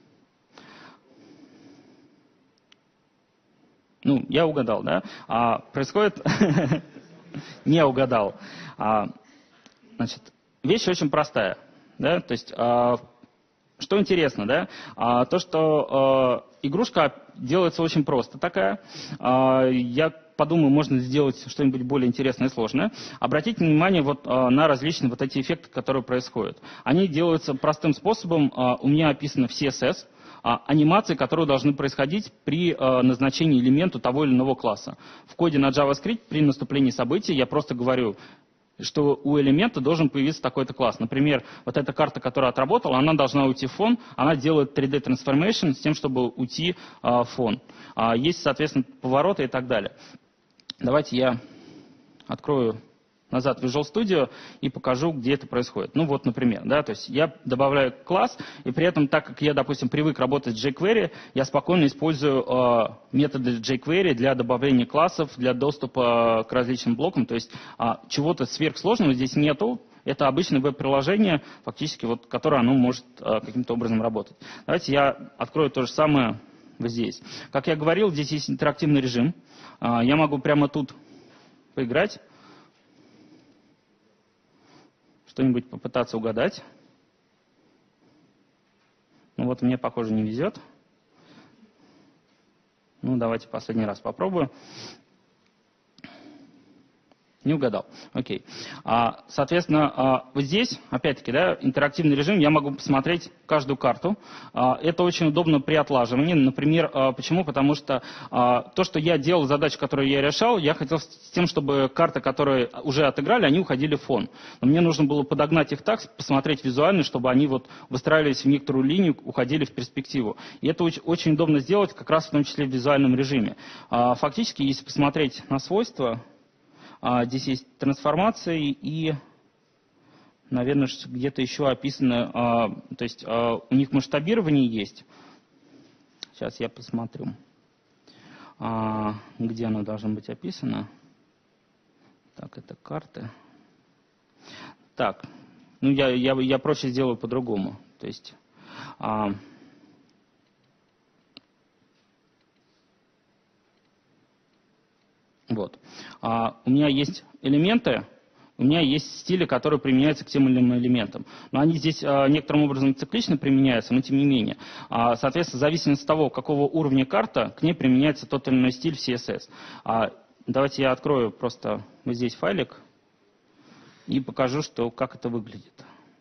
Ну, я угадал, да? А происходит... Не угадал. Значит, вещь очень простая, да, то есть... Что интересно, да? А, то, что э, игрушка делается очень просто такая. А, я подумаю, можно сделать что-нибудь более интересное и сложное. Обратите внимание вот, э, на различные вот эти эффекты, которые происходят. Они делаются простым способом. Э, у меня описано в си эс эс. Анимации, которые должны происходить при э, назначении элементу того или иного класса. В коде на JavaScript при наступлении событий я просто говорю, что у элемента должен появиться такой-то класс. Например, вот эта карта, которая отработала, она должна уйти в фон, она делает три дэ Transformation с тем, чтобы уйти в фон. Есть, соответственно, повороты и так далее. Давайте я открою назад Visual Studio и покажу, где это происходит. Ну вот, например, да, то есть я добавляю класс, и при этом, так как я, допустим, привык работать с jQuery, я спокойно использую э, методы jQuery для добавления классов, для доступа к различным блокам, то есть э, чего-то сверхсложного здесь нету. Это обычное веб-приложение, фактически, вот, которое оно может э, каким-то образом работать. Давайте я открою то же самое вот здесь. Как я говорил, здесь есть интерактивный режим. Э, я могу прямо тут поиграть. Что-нибудь попытаться угадать. Ну вот мне, похоже, не везет. Ну, давайте последний раз попробую. Не угадал. Окей. А, соответственно, а, вот здесь, опять-таки, да, интерактивный режим, я могу посмотреть каждую карту. А, это очень удобно при отлаживании. Например, а, почему? Потому что а, то, что я делал, задачу, которую я решал, я хотел с тем, чтобы карты, которые уже отыграли, они уходили в фон. Но мне нужно было подогнать их так, посмотреть визуально, чтобы они вот выстраивались в некоторую линию, уходили в перспективу. И это очень, очень удобно сделать, как раз в том числе в визуальном режиме. А, фактически, если посмотреть на свойства, а, здесь есть трансформации и, наверное, где-то еще описано, а, то есть а, у них масштабирование есть. Сейчас я посмотрю, а, где оно должно быть описано. Так, это карты. Так, ну я, я, я проще сделаю по-другому. То есть а, вот. А, у меня есть элементы, у меня есть стили, которые применяются к тем или иным элементам. Но они здесь а, некоторым образом циклично применяются, но тем не менее. А, соответственно, в зависимости от того, какого уровня карта, к ней применяется тот или иной стиль в си эс эс. А, давайте я открою просто вот здесь файлик и покажу, что, как это выглядит.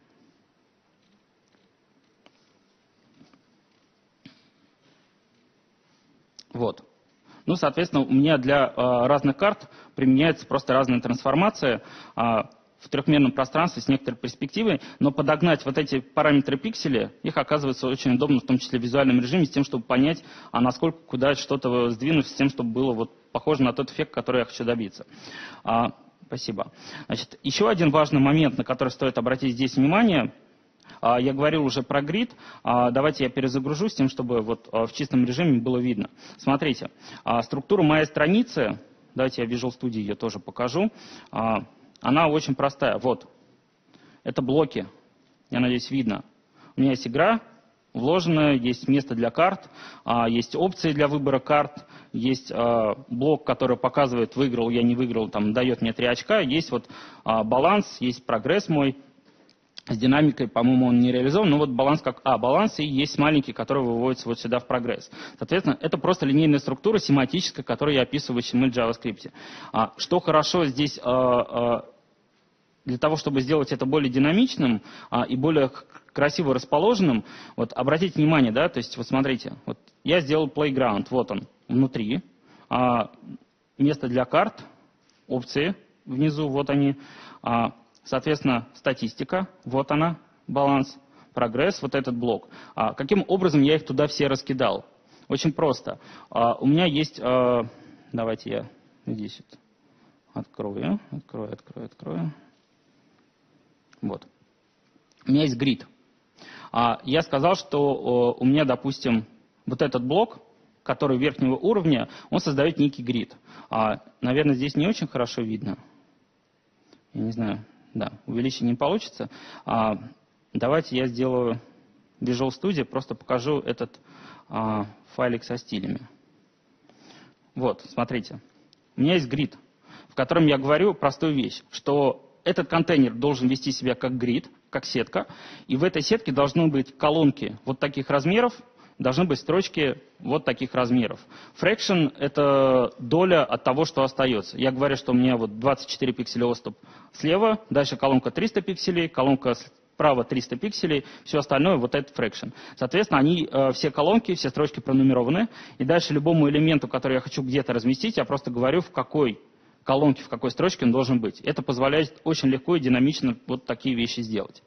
Вот. Ну, соответственно, у меня для а, разных карт применяется просто разная трансформация а, в трехмерном пространстве с некоторой перспективой, но подогнать вот эти параметры пикселя, их оказывается очень удобно, в том числе в визуальном режиме, с тем, чтобы понять, а насколько куда что-то сдвинуть, с тем, чтобы было вот похоже на тот эффект, который я хочу добиться. А, спасибо. Значит, еще один важный момент, на который стоит обратить здесь внимание. Я говорил уже про грид. Давайте я перезагружу с тем, чтобы вот в чистом режиме было видно. Смотрите, структура моей страницы, давайте я в Visual Studio ее тоже покажу, она очень простая. Вот, это блоки, я надеюсь, видно. У меня есть игра вложенная, есть место для карт, есть опции для выбора карт, есть блок, который показывает, выиграл я, не выиграл, там дает мне три очка, есть вот баланс, есть прогресс мой. С динамикой, по-моему, он не реализован, но вот баланс как А, баланс и есть маленький, который выводится вот сюда в прогресс. Соответственно, это просто линейная структура семантическая, которую я описываю в эйч ти эм эль JavaScript. А, что хорошо здесь, а, а, для того, чтобы сделать это более динамичным а, и более красиво расположенным, вот обратите внимание, да, то есть вот смотрите, вот я сделал playground, вот он внутри, а, место для карт, опции внизу, вот они. А, Соответственно, статистика, вот она, баланс, прогресс, вот этот блок. А каким образом я их туда все раскидал? Очень просто. А у меня есть, а, давайте я здесь вот открою, открою, открою, открою. Вот. У меня есть грид. А я сказал, что у меня, допустим, вот этот блок, который верхнего уровня, он создает некий грид. А, наверное, здесь не очень хорошо видно. Я не знаю. Да, увеличить не получится. А, давайте я сделаю Visual Studio, просто покажу этот а, файлик со стилями. Вот, смотрите. У меня есть грид, в котором я говорю простую вещь, что этот контейнер должен вести себя как грид, как сетка, и в этой сетке должны быть колонки вот таких размеров, должны быть строчки вот таких размеров. Fraction – это доля от того, что остается. Я говорю, что у меня вот двадцать четыре пикселя отступ слева, дальше колонка триста пикселей, колонка справа триста пикселей, все остальное вот это fraction. Соответственно, они, э, все колонки, все строчки пронумерованы, и дальше любому элементу, который я хочу где-то разместить, я просто говорю, в какой колонке, в какой строчке он должен быть. Это позволяет очень легко и динамично вот такие вещи сделать.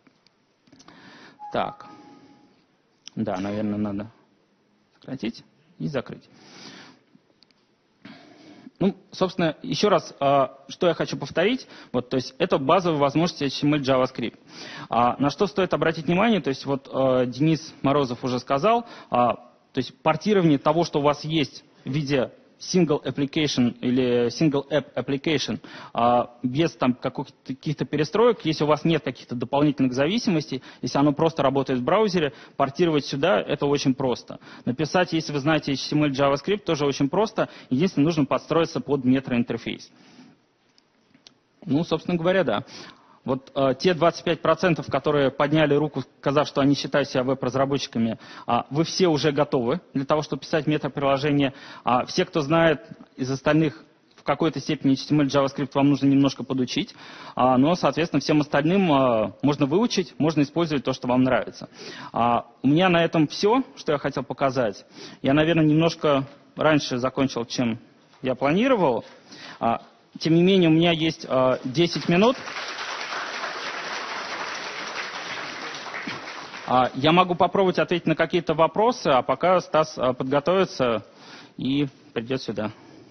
Так. Да, наверное, надо сократить и закрыть. Ну, собственно, еще раз, что я хочу повторить, вот, то есть это базовые возможности эйч ти эм эль JavaScript. На что стоит обратить внимание, то есть вот Денис Морозов уже сказал, то есть портирование того, что у вас есть в виде single application или single app application без там каких-то перестроек, если у вас нет каких-то дополнительных зависимостей, если оно просто работает в браузере, портировать сюда это очень просто. Написать, если вы знаете эйч ти эм эль JavaScript, тоже очень просто. Единственное, нужно подстроиться под метроинтерфейс. Ну, собственно говоря, да. Вот э, те двадцать пять процентов, которые подняли руку, сказав, что они считают себя веб-разработчиками, э, вы все уже готовы для того, чтобы писать метаприложение. А все, кто знает из остальных, в какой-то степени эйч ти эм эль, JavaScript вам нужно немножко подучить, а, но, соответственно, всем остальным а, можно выучить, можно использовать то, что вам нравится. А, у меня на этом все, что я хотел показать. Я, наверное, немножко раньше закончил, чем я планировал. А, тем не менее, у меня есть а, десять минут. А, я могу попробовать ответить на какие-то вопросы, а пока Стас а, подготовится и придет сюда.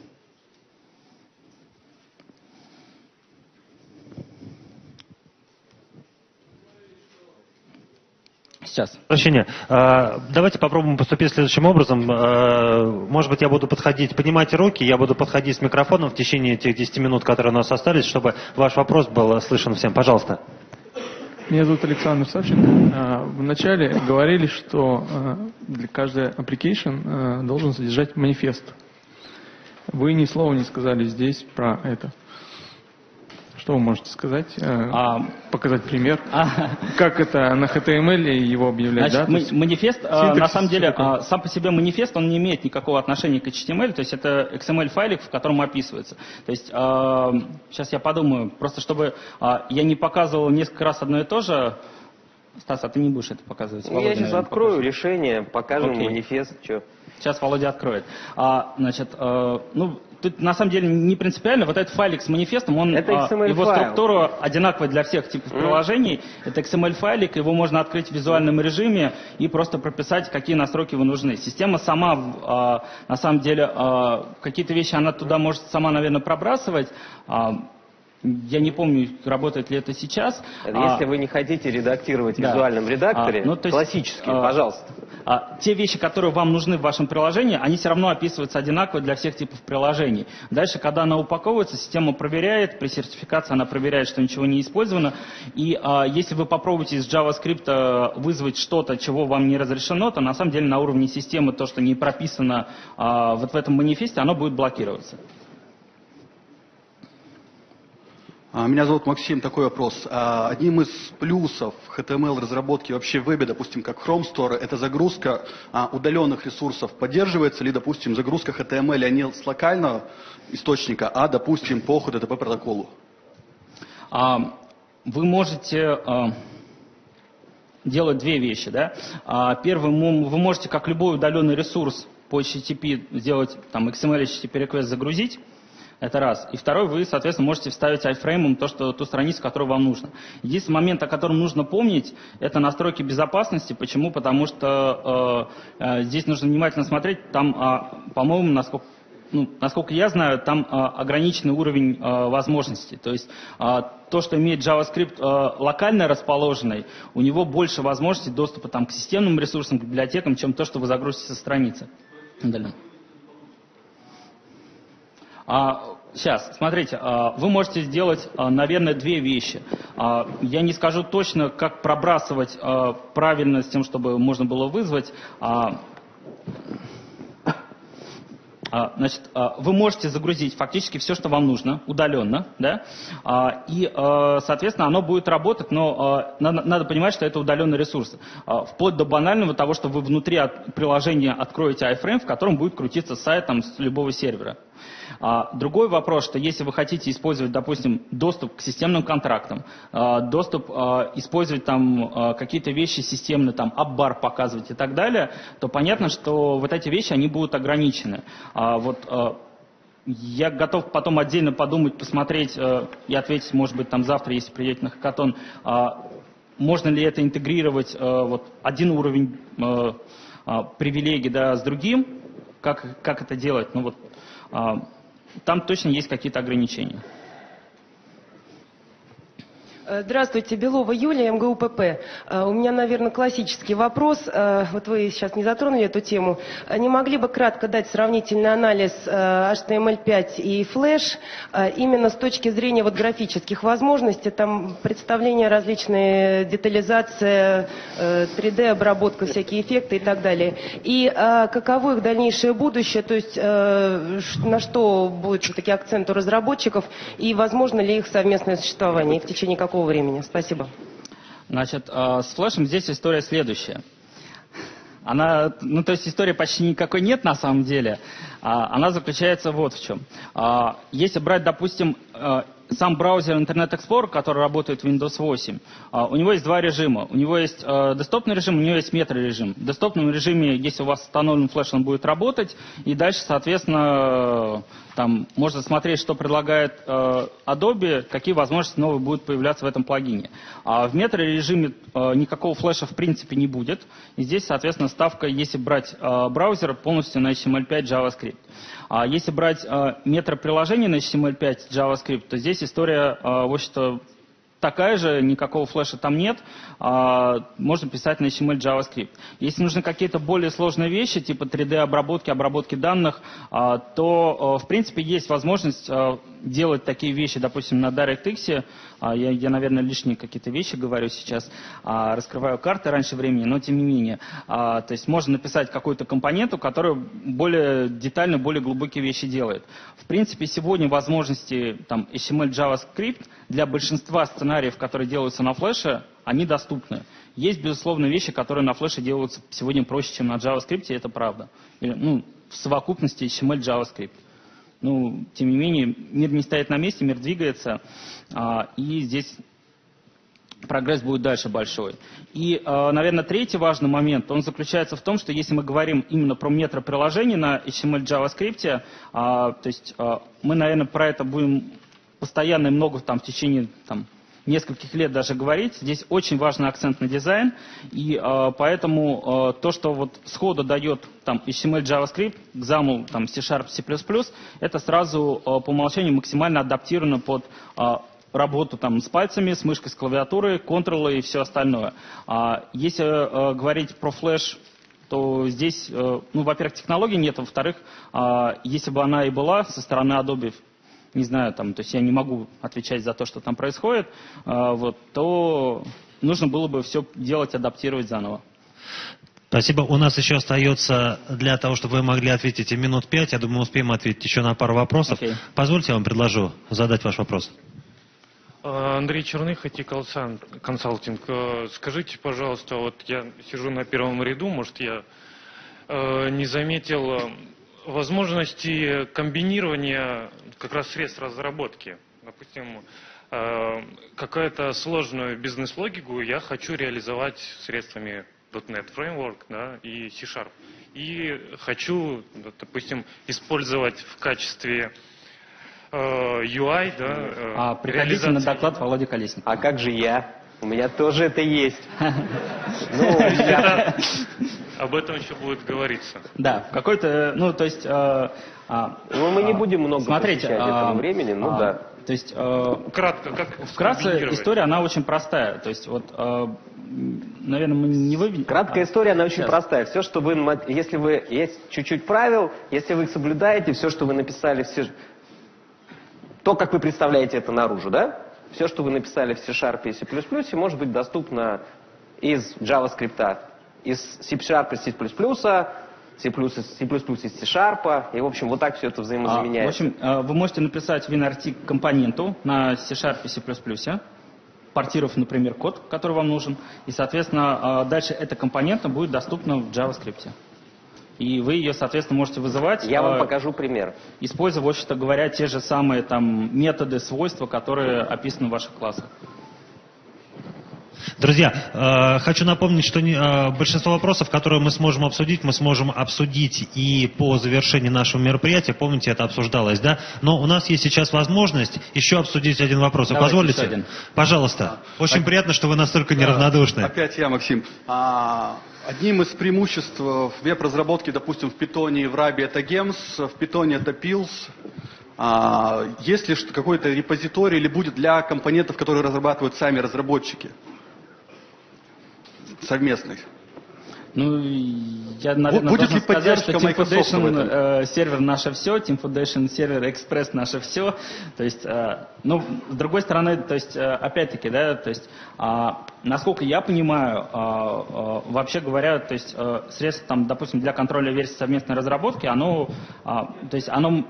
Сейчас. Прощения. Давайте попробуем поступить следующим образом. Может быть, я буду подходить, поднимайте руки, я буду подходить с микрофоном в течение этих десяти минут, которые у нас остались, чтобы ваш вопрос был слышен всем. Пожалуйста. Меня зовут Александр Савченко. Вначале говорили, что для каждой application должен содержать манифест. Вы ни слова не сказали здесь про это. Что вы можете сказать? А, показать пример? А, как это на эйч ти эм эль его объявлять? Значит, да? есть, манифест, на самом деле, сам по себе манифест, он не имеет никакого отношения к эйч ти эм эль, то есть это икс эм эль-файлик, в котором описывается. То есть, сейчас я подумаю, просто чтобы я не показывал несколько раз одно и то же. Стас, а ты не будешь это показывать? Ну, я сейчас открою покажет. решение, покажем Окей. манифест. Что. Сейчас Володя откроет. А, значит, а, ну, тут на самом деле не принципиально. Вот этот файлик с манифестом, он, это икс эм эль его файл. структура одинаковая для всех типов mm. приложений. Это икс эм эль-файлик, его можно открыть в визуальном режиме и просто прописать, какие настройки вы нужны. Система сама, а, на самом деле, а, какие-то вещи она туда может сама, наверное, пробрасывать. А, Я не помню, работает ли это сейчас. Если а, вы не хотите редактировать в да. визуальном редакторе, а, ну, то есть, классически, а, пожалуйста. А, те вещи, которые вам нужны в вашем приложении, они все равно описываются одинаково для всех типов приложений. Дальше, когда она упаковывается, система проверяет, при сертификации она проверяет, что ничего не использовано. И а, если вы попробуете из JavaScript вызвать что-то, чего вам не разрешено, то на самом деле на уровне системы то, что не прописано а, вот в этом манифесте, оно будет блокироваться. Меня зовут Максим. Такой вопрос. Одним из плюсов эйч ти эм эль-разработки вообще в вебе, допустим, как Chrome Store, это загрузка удаленных ресурсов. Поддерживается ли, допустим, загрузка эйч ти эм эль не с локального источника, а, допустим, по эйч ти ти пи протоколу? Вы можете делать две вещи. Да? Первым, вы можете, как любой удаленный ресурс по эйч ти ти пи, сделать там, икс эм эль эйч ти ти пи request загрузить. Это раз. И второй, вы, соответственно, можете вставить iframe то, что, ту страницу, которую вам нужно. Единственный момент, о котором нужно помнить, это настройки безопасности. Почему? Потому что э, э, здесь нужно внимательно смотреть. Там, э, по-моему, насколько, ну, насколько я знаю, там э, ограниченный уровень э, возможностей. То есть э, то, что имеет JavaScript э, локально расположенный, у него больше возможностей доступа там, к системным ресурсам, к библиотекам, чем то, что вы загрузите со страницы. Далее. Сейчас, смотрите, вы можете сделать, наверное, две вещи. Я не скажу точно, как пробрасывать правильно с тем, чтобы можно было вызвать. Значит, вы можете загрузить фактически все, что вам нужно, удаленно, да, и, соответственно, оно будет работать, но надо, надо понимать, что это удаленный ресурс. Вплоть до банального того, что вы внутри приложения откроете iframe, в котором будет крутиться сайт там, с любого сервера. Другой вопрос, что если вы хотите использовать, допустим, доступ к системным контрактам, доступ использовать там какие-то вещи системные, там апбар показывать и так далее, то понятно, что вот эти вещи, они будут ограничены. Вот я готов потом отдельно подумать, посмотреть и ответить, может быть, там завтра, если приедете на хакатон, можно ли это интегрировать, вот один уровень привилегий, да, с другим, как, как это делать, ну вот. Там точно есть какие-то ограничения. Здравствуйте, Белова Юлия, эм гэ у пэ пэ. У меня, наверное, классический вопрос. Вот вы сейчас не затронули эту тему. Не могли бы кратко дать сравнительный анализ эйч ти эм эль пять и Flash именно с точки зрения вот графических возможностей, там представления различные, детализация, три дэ обработка, всякие эффекты и так далее. И каково их дальнейшее будущее, то есть на что будет все-таки акцент у разработчиков и возможно ли их совместное существование и в течение какого времени? Спасибо. Значит, с флешем здесь история следующая. Она, ну, то есть истории почти никакой нет на самом деле. А, она заключается вот в чем. А, если брать, допустим, а, сам браузер Internet Explorer, который работает в Windows восемь, а, у него есть два режима. У него есть а, десктопный режим, у него есть метарежим. В десктопном режиме, если у вас установлен флеш, он будет работать. И дальше, соответственно, там можно смотреть, что предлагает э, Adobe, какие возможности новые будут появляться в этом плагине. А в метарежиме э, никакого флеша в принципе не будет. И здесь, соответственно, ставка, если брать э, браузер, полностью на эйч ти эм эль пять JavaScript. А если брать э, метаприложение на эйч ти эм эль пять JavaScript, то здесь история, э, в общем-то, такая же, никакого флеша там нет, а, можно писать на эйч ти эм эль JavaScript. Если нужны какие-то более сложные вещи, типа три дэ-обработки, обработки данных, а, то, а, в принципе, есть возможность а, делать такие вещи, допустим, на DirectX. А, я, я, наверное, лишние какие-то вещи говорю сейчас, а, раскрываю карты раньше времени, но тем не менее. А, то есть можно написать какую-то компоненту, которая более детально, более глубокие вещи делает. В принципе, сегодня возможности там, эйч ти эм эль JavaScript для большинства сценариев, которые делаются на флеше, они доступны. Есть, безусловно, вещи, которые на флеше делаются сегодня проще, чем на JavaScript, и это правда. Или, ну, в совокупности эйч ти эм эль JavaScript. Ну, тем не менее, мир не стоит на месте, мир двигается, а, и здесь прогресс будет дальше большой. И, наверное, третий важный момент, он заключается в том, что если мы говорим именно про метаприложение на эйч ти эм эль JavaScript, а, то есть а, мы, наверное, про это будем постоянно и много там, в течение там, нескольких лет даже говорить. Здесь очень важный акцент на дизайн, и э, поэтому э, то, что вот сходу дает там, эйч ти эм эль JavaScript, экзамл, там, C-Sharp, C++, это сразу э, по умолчанию максимально адаптировано под э, работу там, с пальцами, с мышкой, с клавиатурой, контролы и все остальное. А если э, говорить про флеш, то здесь, э, ну, во-первых, технологий нет, во-вторых, э, если бы она и была со стороны Adobe, не знаю, там, то есть я не могу отвечать за то, что там происходит, э, вот, то нужно было бы все делать, адаптировать заново. Спасибо. У нас еще остается для того, чтобы вы могли ответить и минут пять. Я думаю, мы успеем ответить еще на пару вопросов. Okay. Позвольте, я вам предложу задать ваш вопрос. Андрей Черных, ай ти консалтинг. Скажите, пожалуйста, вот я сижу на первом ряду, может, я не заметил возможности комбинирования как раз средств разработки. Допустим, какую-то сложную бизнес-логику я хочу реализовать средствами .дот нет Framework, да, и C-Sharp. И хочу, допустим, использовать в качестве э, ю ай, да, э, а приходите на доклад Володи Колесник. А как же я? У меня тоже это есть. Об этом еще будет говориться. Да, какой-то, ну, то есть... Ну, мы не будем много посвящать этому времени, ну да. То есть, кратко, как вкратце история, она очень простая. То есть, вот, наверное, мы не выведем. Краткая история, она очень простая. Все, что вы, если вы, есть чуть-чуть правил, если вы их соблюдаете, все, что вы написали, все, то, как вы представляете это наружу, да? Все, что вы написали в C-Sharp и C++, может быть доступно из JavaScript, из C-Sharp и C++, C++, C++ из C-Sharp, и, в общем, вот так все это взаимозаменяется. А, в общем, вы можете написать WinRT компоненту на C-Sharp и C++, портировав, например, код, который вам нужен, и, соответственно, дальше эта компонента будет доступна в JavaScript. И вы ее, соответственно, можете вызывать. Я вам покажу пример. Используя, в общем-то говоря, те же самые там методы, свойства, которые описаны в ваших классах. Друзья, э, хочу напомнить, что не, э, большинство вопросов, которые мы сможем обсудить, мы сможем обсудить и по завершении нашего мероприятия. Помните, это обсуждалось, да? Но у нас есть сейчас возможность еще обсудить один вопрос. Вы позволите? Один. Пожалуйста. Очень так, приятно, что вы настолько неравнодушны. Опять я, Максим. А, одним из преимуществ веб-разработки, допустим, в Python и в Ruby это Gems, в Python это Pills. А, есть ли какой-то репозиторий или будет для компонентов, которые разрабатывают сами разработчики? Совместных. Ну, я, наверное, будет должен ли сказать, что Team Foundation э, сервер наше все, Team Foundation сервер Express наше все. То есть, э, ну, с другой стороны, то есть, э, опять-таки, да, то есть, э, насколько я понимаю, э, э, вообще говоря, то есть, э, средства, там, допустим, для контроля версий совместной разработки, оно, э, то есть, оно,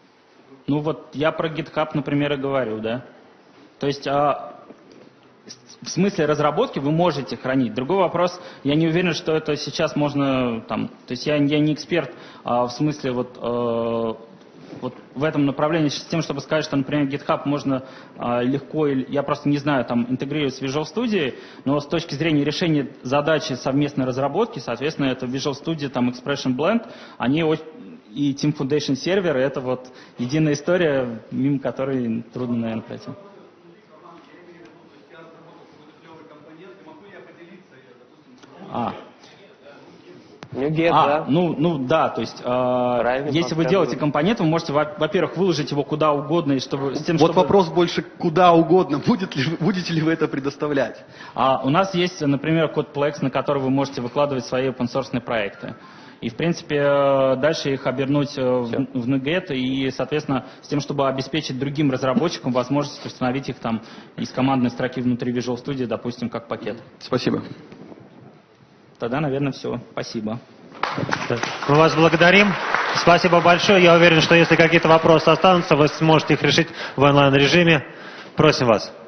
ну, вот, я про GitHub, например, и говорю, да. То есть, э, в смысле разработки вы можете хранить. Другой вопрос, я не уверен, что это сейчас можно, там, то есть я, я не эксперт а, в смысле вот, э, вот в этом направлении с тем, чтобы сказать, что, например, GitHub можно э, легко, я просто не знаю, там, интегрировать с Visual Studio, но с точки зрения решения задачи совместной разработки, соответственно, это Visual Studio, там, Expression Blend, они очень, и Team Foundation сервер, это вот единая история, мимо которой трудно, наверное, пройти. А. NuGet, а, да? ну, ну да, то есть, э, если вы делаете компонент, вы можете, во-первых, выложить его куда угодно, и чтобы, с тем, вот чтобы... вопрос больше куда угодно, будет ли, будете ли вы это предоставлять? А, у нас есть, например, CodePlex, на который вы можете выкладывать свои open-source проекты. И, в принципе, дальше их обернуть в, в NuGet и, соответственно, с тем, чтобы обеспечить другим разработчикам возможность установить их там из командной строки внутри Visual Studio, допустим, как пакет. Спасибо. Тогда, наверное, все. Спасибо. Мы вас благодарим. Спасибо большое. Я уверен, что если какие-то вопросы останутся, вы сможете их решить в онлайн-режиме. Просим вас.